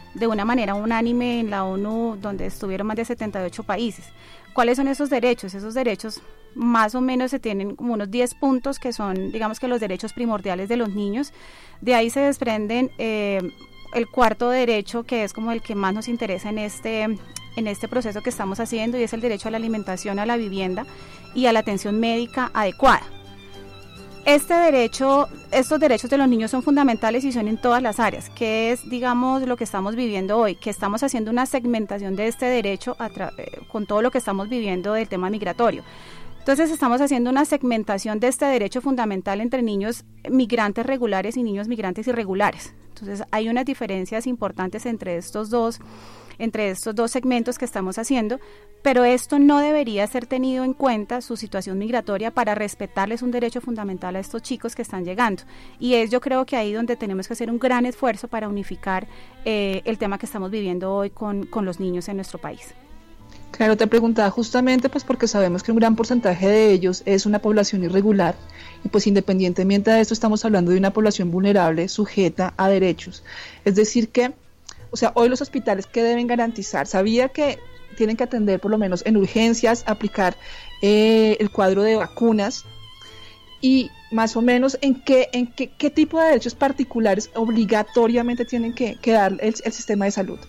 de una manera unánime en la ONU, donde estuvieron más de setenta y ocho países. ¿Cuáles son esos derechos? Esos derechos más o menos se tienen como unos diez puntos que son, digamos que los derechos primordiales de los niños. De ahí se desprenden eh, el cuarto derecho, que es como el que más nos interesa en este, en este proceso que estamos haciendo, y es el derecho a la alimentación, a la vivienda y a la atención médica adecuada. Este derecho, estos derechos de los niños son fundamentales y son en todas las áreas, que es, digamos, lo que estamos viviendo hoy, que estamos haciendo una segmentación de este derecho a tra- eh, con todo lo que estamos viviendo del tema migratorio. Entonces estamos haciendo una segmentación de este derecho fundamental entre niños migrantes regulares y niños migrantes irregulares. Entonces hay unas diferencias importantes entre estos dos entre estos dos segmentos que estamos haciendo, pero esto no debería ser tenido en cuenta, su situación migratoria, para respetarles un derecho fundamental a estos chicos que están llegando. Y es, yo creo que ahí donde tenemos que hacer un gran esfuerzo para unificar eh, el tema que estamos viviendo hoy con, con los niños en nuestro país. Claro, te preguntaba justamente pues porque sabemos que un gran porcentaje de ellos es una población irregular y pues independientemente de esto estamos hablando de una población vulnerable, sujeta a derechos. Es decir que, o sea, hoy los hospitales, ¿qué deben garantizar? Sabía que tienen que atender por lo menos en urgencias, aplicar eh, el cuadro de vacunas y más o menos en qué, en qué, qué tipo de derechos particulares obligatoriamente tienen que, que dar el, el sistema de salud.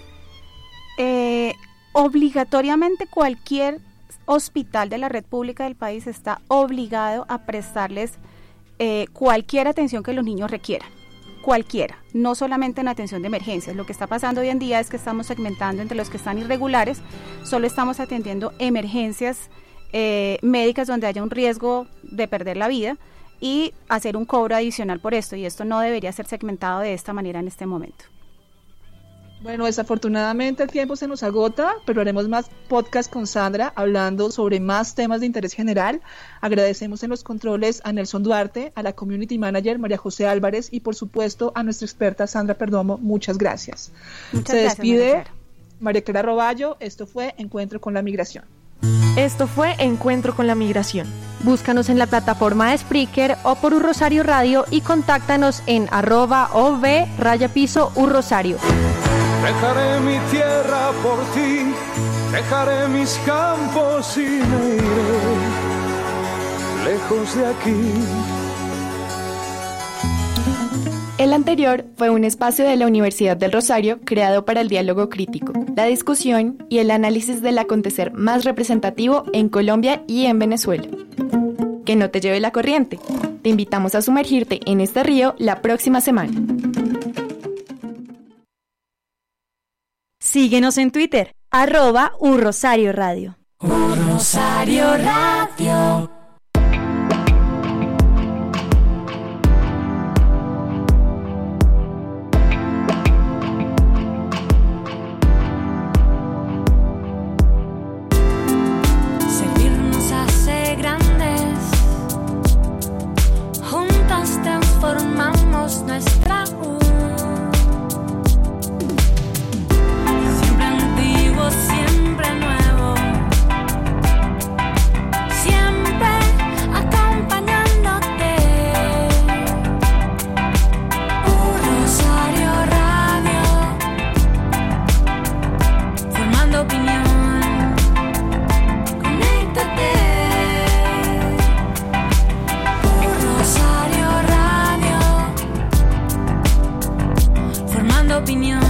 Eh, obligatoriamente cualquier hospital de la red pública del país está obligado a prestarles eh, cualquier atención que los niños requieran. Cualquiera, no solamente en atención de emergencias. Lo que está pasando hoy en día es que estamos segmentando entre los que están irregulares, solo estamos atendiendo emergencias eh, médicas donde haya un riesgo de perder la vida y hacer un cobro adicional por esto, y esto no debería ser segmentado de esta manera en este momento. Bueno, desafortunadamente el tiempo se nos agota, pero haremos más podcast con Sandra hablando sobre más temas de interés general. Agradecemos en los controles a Nelson Duarte, a la Community Manager María José Álvarez y por supuesto a nuestra experta Sandra Perdomo. Muchas gracias. Muchas se gracias, despide María Clara. María Clara Roballo. Esto fue Encuentro con la Migración. Esto fue Encuentro con la Migración. Búscanos en la plataforma de Spreaker o por U Rosario Radio y contáctanos en arroba ov raya piso U Rosario. Dejaré mi tierra por ti, dejaré mis campos y me iré lejos de aquí. El anterior fue un espacio de la Universidad del Rosario creado para el diálogo crítico, la discusión y el análisis del acontecer más representativo en Colombia y en Venezuela. Que no te lleve la corriente. Te invitamos a sumergirte en este río la próxima semana. Síguenos en Twitter, arroba U Rosario Radio. U Rosario Radio. Servirnos hace grandes, juntas transformamos nuestra U. Siempre nuevo, siempre acompañándote. U Rosario Radio, formando opinión, conéctate. U Rosario Radio, formando opinión.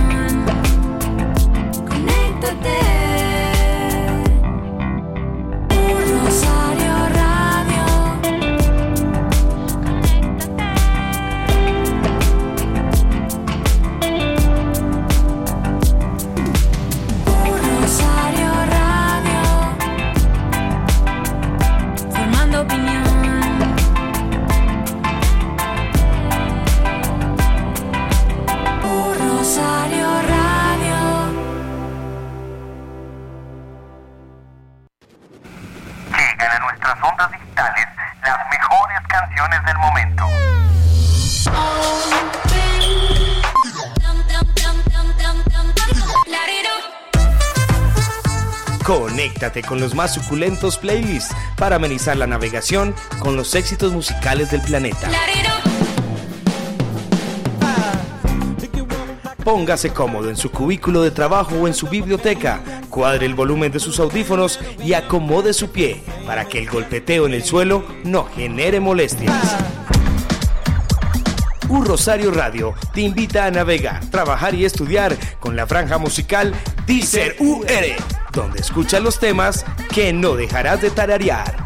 Conéctate con los más suculentos playlists para amenizar la navegación con los éxitos musicales del planeta. Póngase cómodo en su cubículo de trabajo o en su biblioteca, cuadre el volumen de sus audífonos y acomode su pie para que el golpeteo en el suelo no genere molestias. U Rosario Radio te invita a navegar, trabajar y estudiar con la franja musical Deezer U R, donde escuchas los temas que no dejarás de tararear.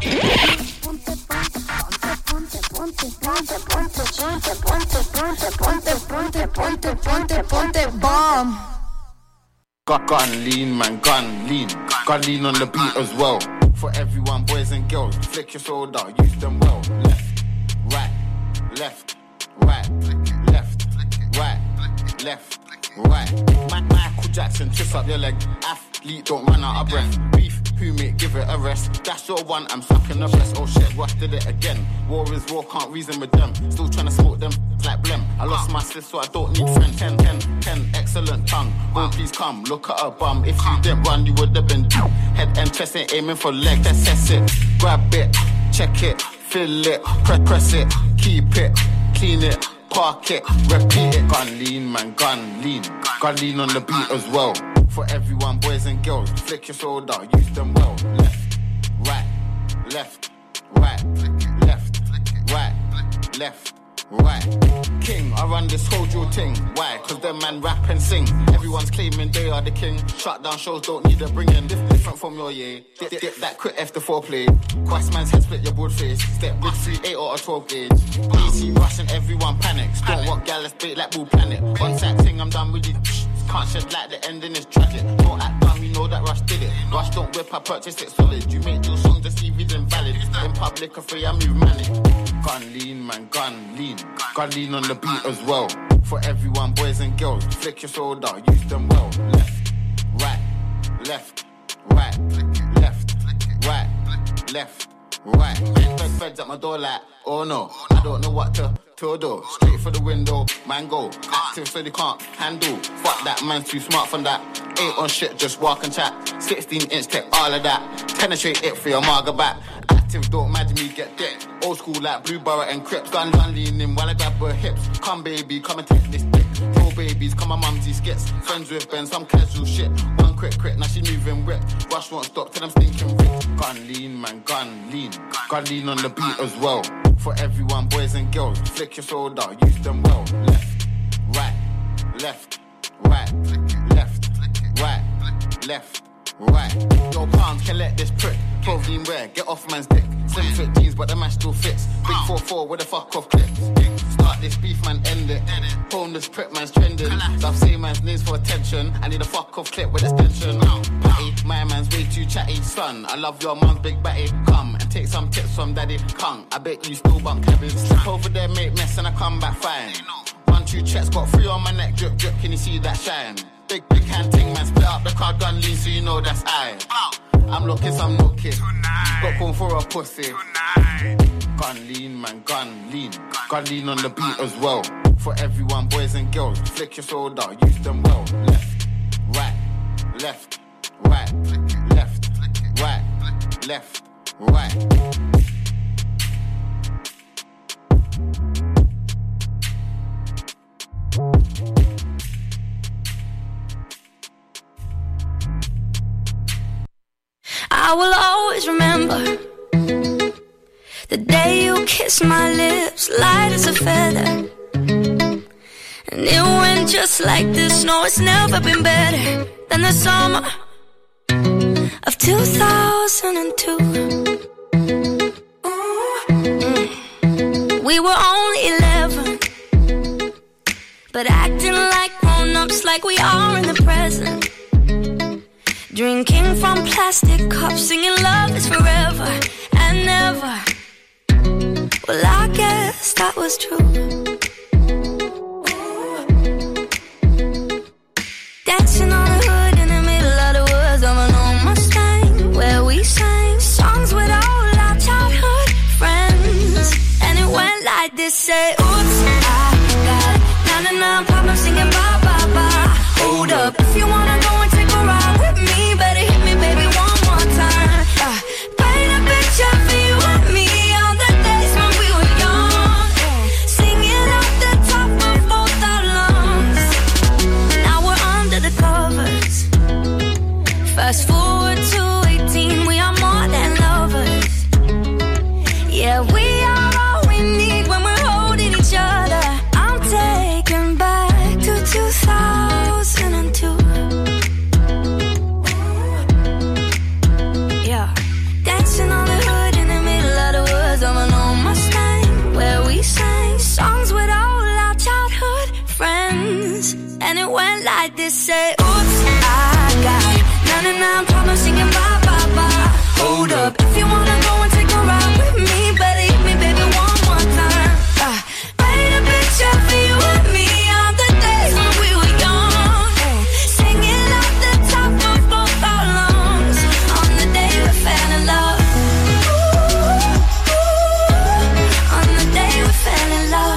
Gun, gun, lean, man, gun, lean. Gun, lean on the beat as well. For everyone, boys and girls, flick your shoulder, use them well. Left, right, left, right, left, right, left, right. Ma- Michael Jackson, twist up your leg. Athlete, don't run out of breath. Beef, who mate, give it a rest. That's your one, I'm sucking the best. Oh shit, Rush did it again. War is war, can't reason with them. Still trying to smoke them like blem. I lost my sis, so I don't need friends. Ten, ten, ten, excellent tongue. Oh, please come, look at her bum. If you didn't run, you would have been down. Head and chest ain't aiming for leg. Test, test it, grab it, check it, fill it, press, press it, keep it, clean it, park it, repeat it. Gun lean, man, gun lean. Gun lean on the beat as well. For everyone, boys and girls, flick your shoulder, use them well. Left, right, left, right, left, right, left, right. King, I run this whole drill thing. Why? Cause them man rap and sing. Everyone's claiming they are the king. Shut down shows, don't need a bringing. Dif- different from your yeah. Dip, dip, dip that quick after foreplay. Quest man's head split your broad face. Step with three, eight or a twelve gauge. A C rushing, everyone panics. Don't want gallus bait like Bull Planet. One sack thing, I'm done with you. Can't shed like the ending is tragic. Don't act dumb, you know that Rush did it. Rush don't whip, I purchased it solid. You make your song, the C V's invalid. In public, afraid I move manic. Gun lean, man, gun lean. Gun lean on the beat as well. For everyone, boys and girls, flick your shoulder, use them well. Left, right, left, right, left, right, left, right. Fed feds at my door like, oh no, I don't know what to, to do. Straight for the window, man go. Active so they can't handle. Fuck that, man's too smart for that. Ain't on shit, just walk and chat. sixteen inch take all of that. Penetrate it for your marga back. Active, don't imagine me get dick. Old school like Blue Borough and Crips. Gun gun leaning while I grab her hips. Come baby, come and take this dick. Four babies, come on mumsy skits. Friends with Ben, some casual shit. One quick crit, now she moving whip. Rush won't stop till I'm stinking rich. Gun lean, man, gun lean. Gun lean on the beat as well. For everyone, boys and girls, flick your shoulder, use them well. Left, right, left, right, left, right, left, right. Your palms can let this prick. twelve lean wear, get off man's dick. Slim fit jeans, but the match still fits. Big four four with a fuck off clips. Start this beef, man, end it. Homeless prep, man's trending. Love say man's names for attention. I need a fuck off clip with extension. Patty, my man's way too chatty. Son, I love your mum's big batty. Come and take some tips from daddy. Kung, I bet you still bump cabbage. Slip over there, make mess, and I come back fine. One, two checks, got three on my neck, drip, drip. Can you see that shine? Big, big hand ting, man, split up the card, gun lean, so you know that's I. I'm looking some nookie. Got going for a pussy. Tonight. Gun lean, man, gun lean. Gun lean on the beat as well. For everyone, boys and girls, flick your shoulder, use them well. Left, right, left, right, left, right, left, right. I will always remember the day you kissed my lips, light as a feather. And it went just like this. No, it's never been better than the summer of two thousand two. Mm. We were only eleven, but acting like grown-ups, like we are in the present. Drinking from plastic cups, singing love is forever and never. Well, I guess that was true. Dancing on the hood in the middle of the woods of an old Mustang, where we sang songs with all our childhood friends. And it went like this, say, oops, I got ninety-nine problems singing bye, bye, bye. Hold up, if you wanna go and take a ride with me, better hit me, baby, one more time. uh, Paint a picture for you and me on the days when we were young, singing off the top of both our lungs. went like this, say, oops, I got ninety-nine problems singing bye, bye, bye. Hold up, if you wanna go and take a ride with me, better hit me, baby, one more time. uh, Paint a picture for you and me on the days when we were young, ay, singing off the top of both our lungs on the day we fell in love. Ooh, on the day we fell in love.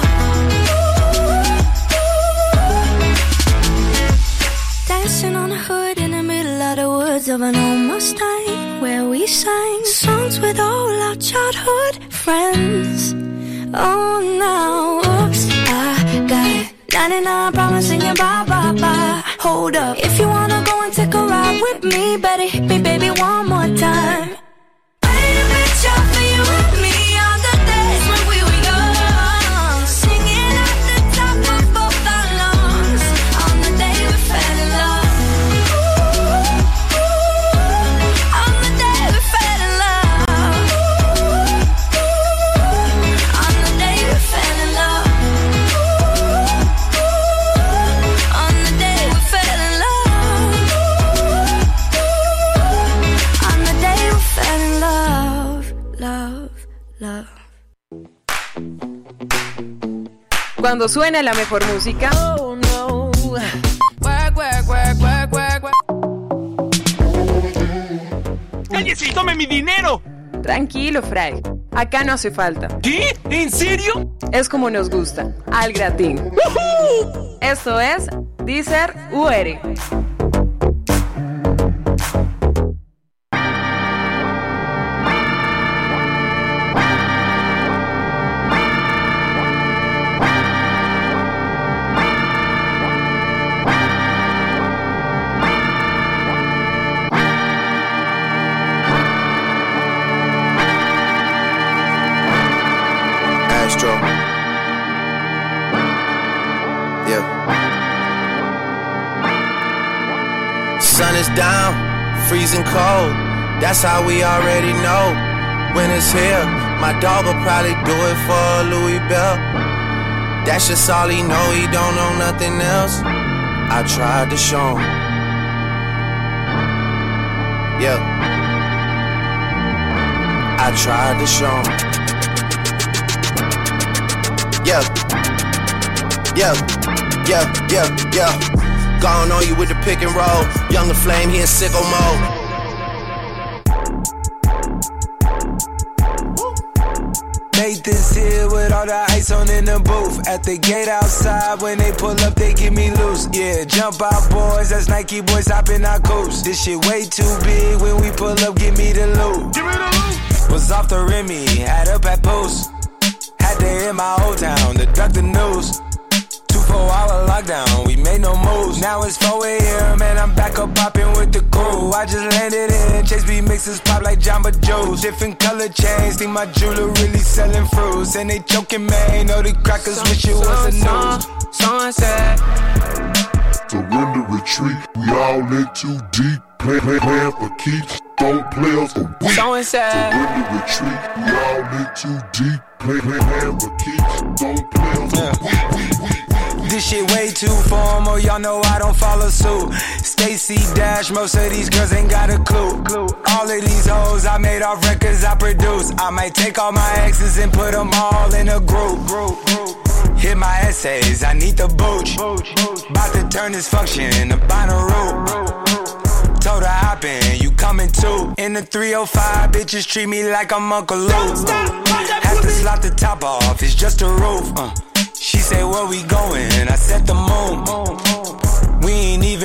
Dancing on a hood in the middle of the woods of an old Mustang, where we sang songs with all our childhood friends. Oh, now, oops, I got ninety-nine problems singing bye, bye, bye. Hold up, if you wanna go and take a ride with me, better hit me, baby, one more time. Paint a picture for you and me on the days when we were young, singing at the top of both our lungs on the day we fell in love. Ooh, ooh, on the day we fell in love. Ooh, ooh, on the day we fell in love. Ooh, ooh, on the day we fell in love. Ooh, on the day we fell in love, love, love. Cuando suena la mejor música, oh no. Work, work, work, work, work, work. ¡Cállese y tome mi dinero! Tranquilo, Fry. Acá no hace falta. ¿Qué? ¿En serio? Es como nos gusta, al gratín. ¡Woohoo! Esto es Deezer U R. Astro. Yeah. Sun is down, freezing cold. That's how we already know. Winter's here. My dog will probably do it for Louis Bell. That's just all he know. He don't know nothing else. I tried to show him. Yeah. I tried to show him. Yeah, yeah, yeah, yeah, yeah. Gone on you with the pick and roll. Younger flame, he in sicko mode. Made this here with all the ice on in the booth. At the gate outside, when they pull up, they get me loose. Yeah, jump out boys, that's Nike boys hopping our coops. This shit way too big, when we pull up, give me the loot. Give me the loot. Was off the Remy, had up at post. Had to hit my old town to duck the news. Two four hour lockdown, we made no moves. Now it's four a.m. and I'm back up popping with the crew. I just landed in, Chase B mixes pop like Jamba Joe's. Different color chains, think my jeweler really selling fruits. And they choking, man, know the crackers wish it was a news. Sunset. Surrender, retreat, we all in too deep. Play, play, plan for keeps, don't play us for weak. Surrender, retreat, we all in too deep. Play, play, plan for keeps, don't play us for weak. This shit way too formal, y'all know I don't follow suit. Stacy Dash, most of these girls ain't got a clue. All of these hoes I made off records I produce. I might take all my exes and put them all in a group. Hit my essays, I need the booch. About to turn this function into Bonnaroo. Told her hop in, you coming too. In the three oh five, bitches treat me like I'm Uncle Luke. Have to slot the top off, it's just a roof. Uh. She said, where we going? I said the moon. We ain't even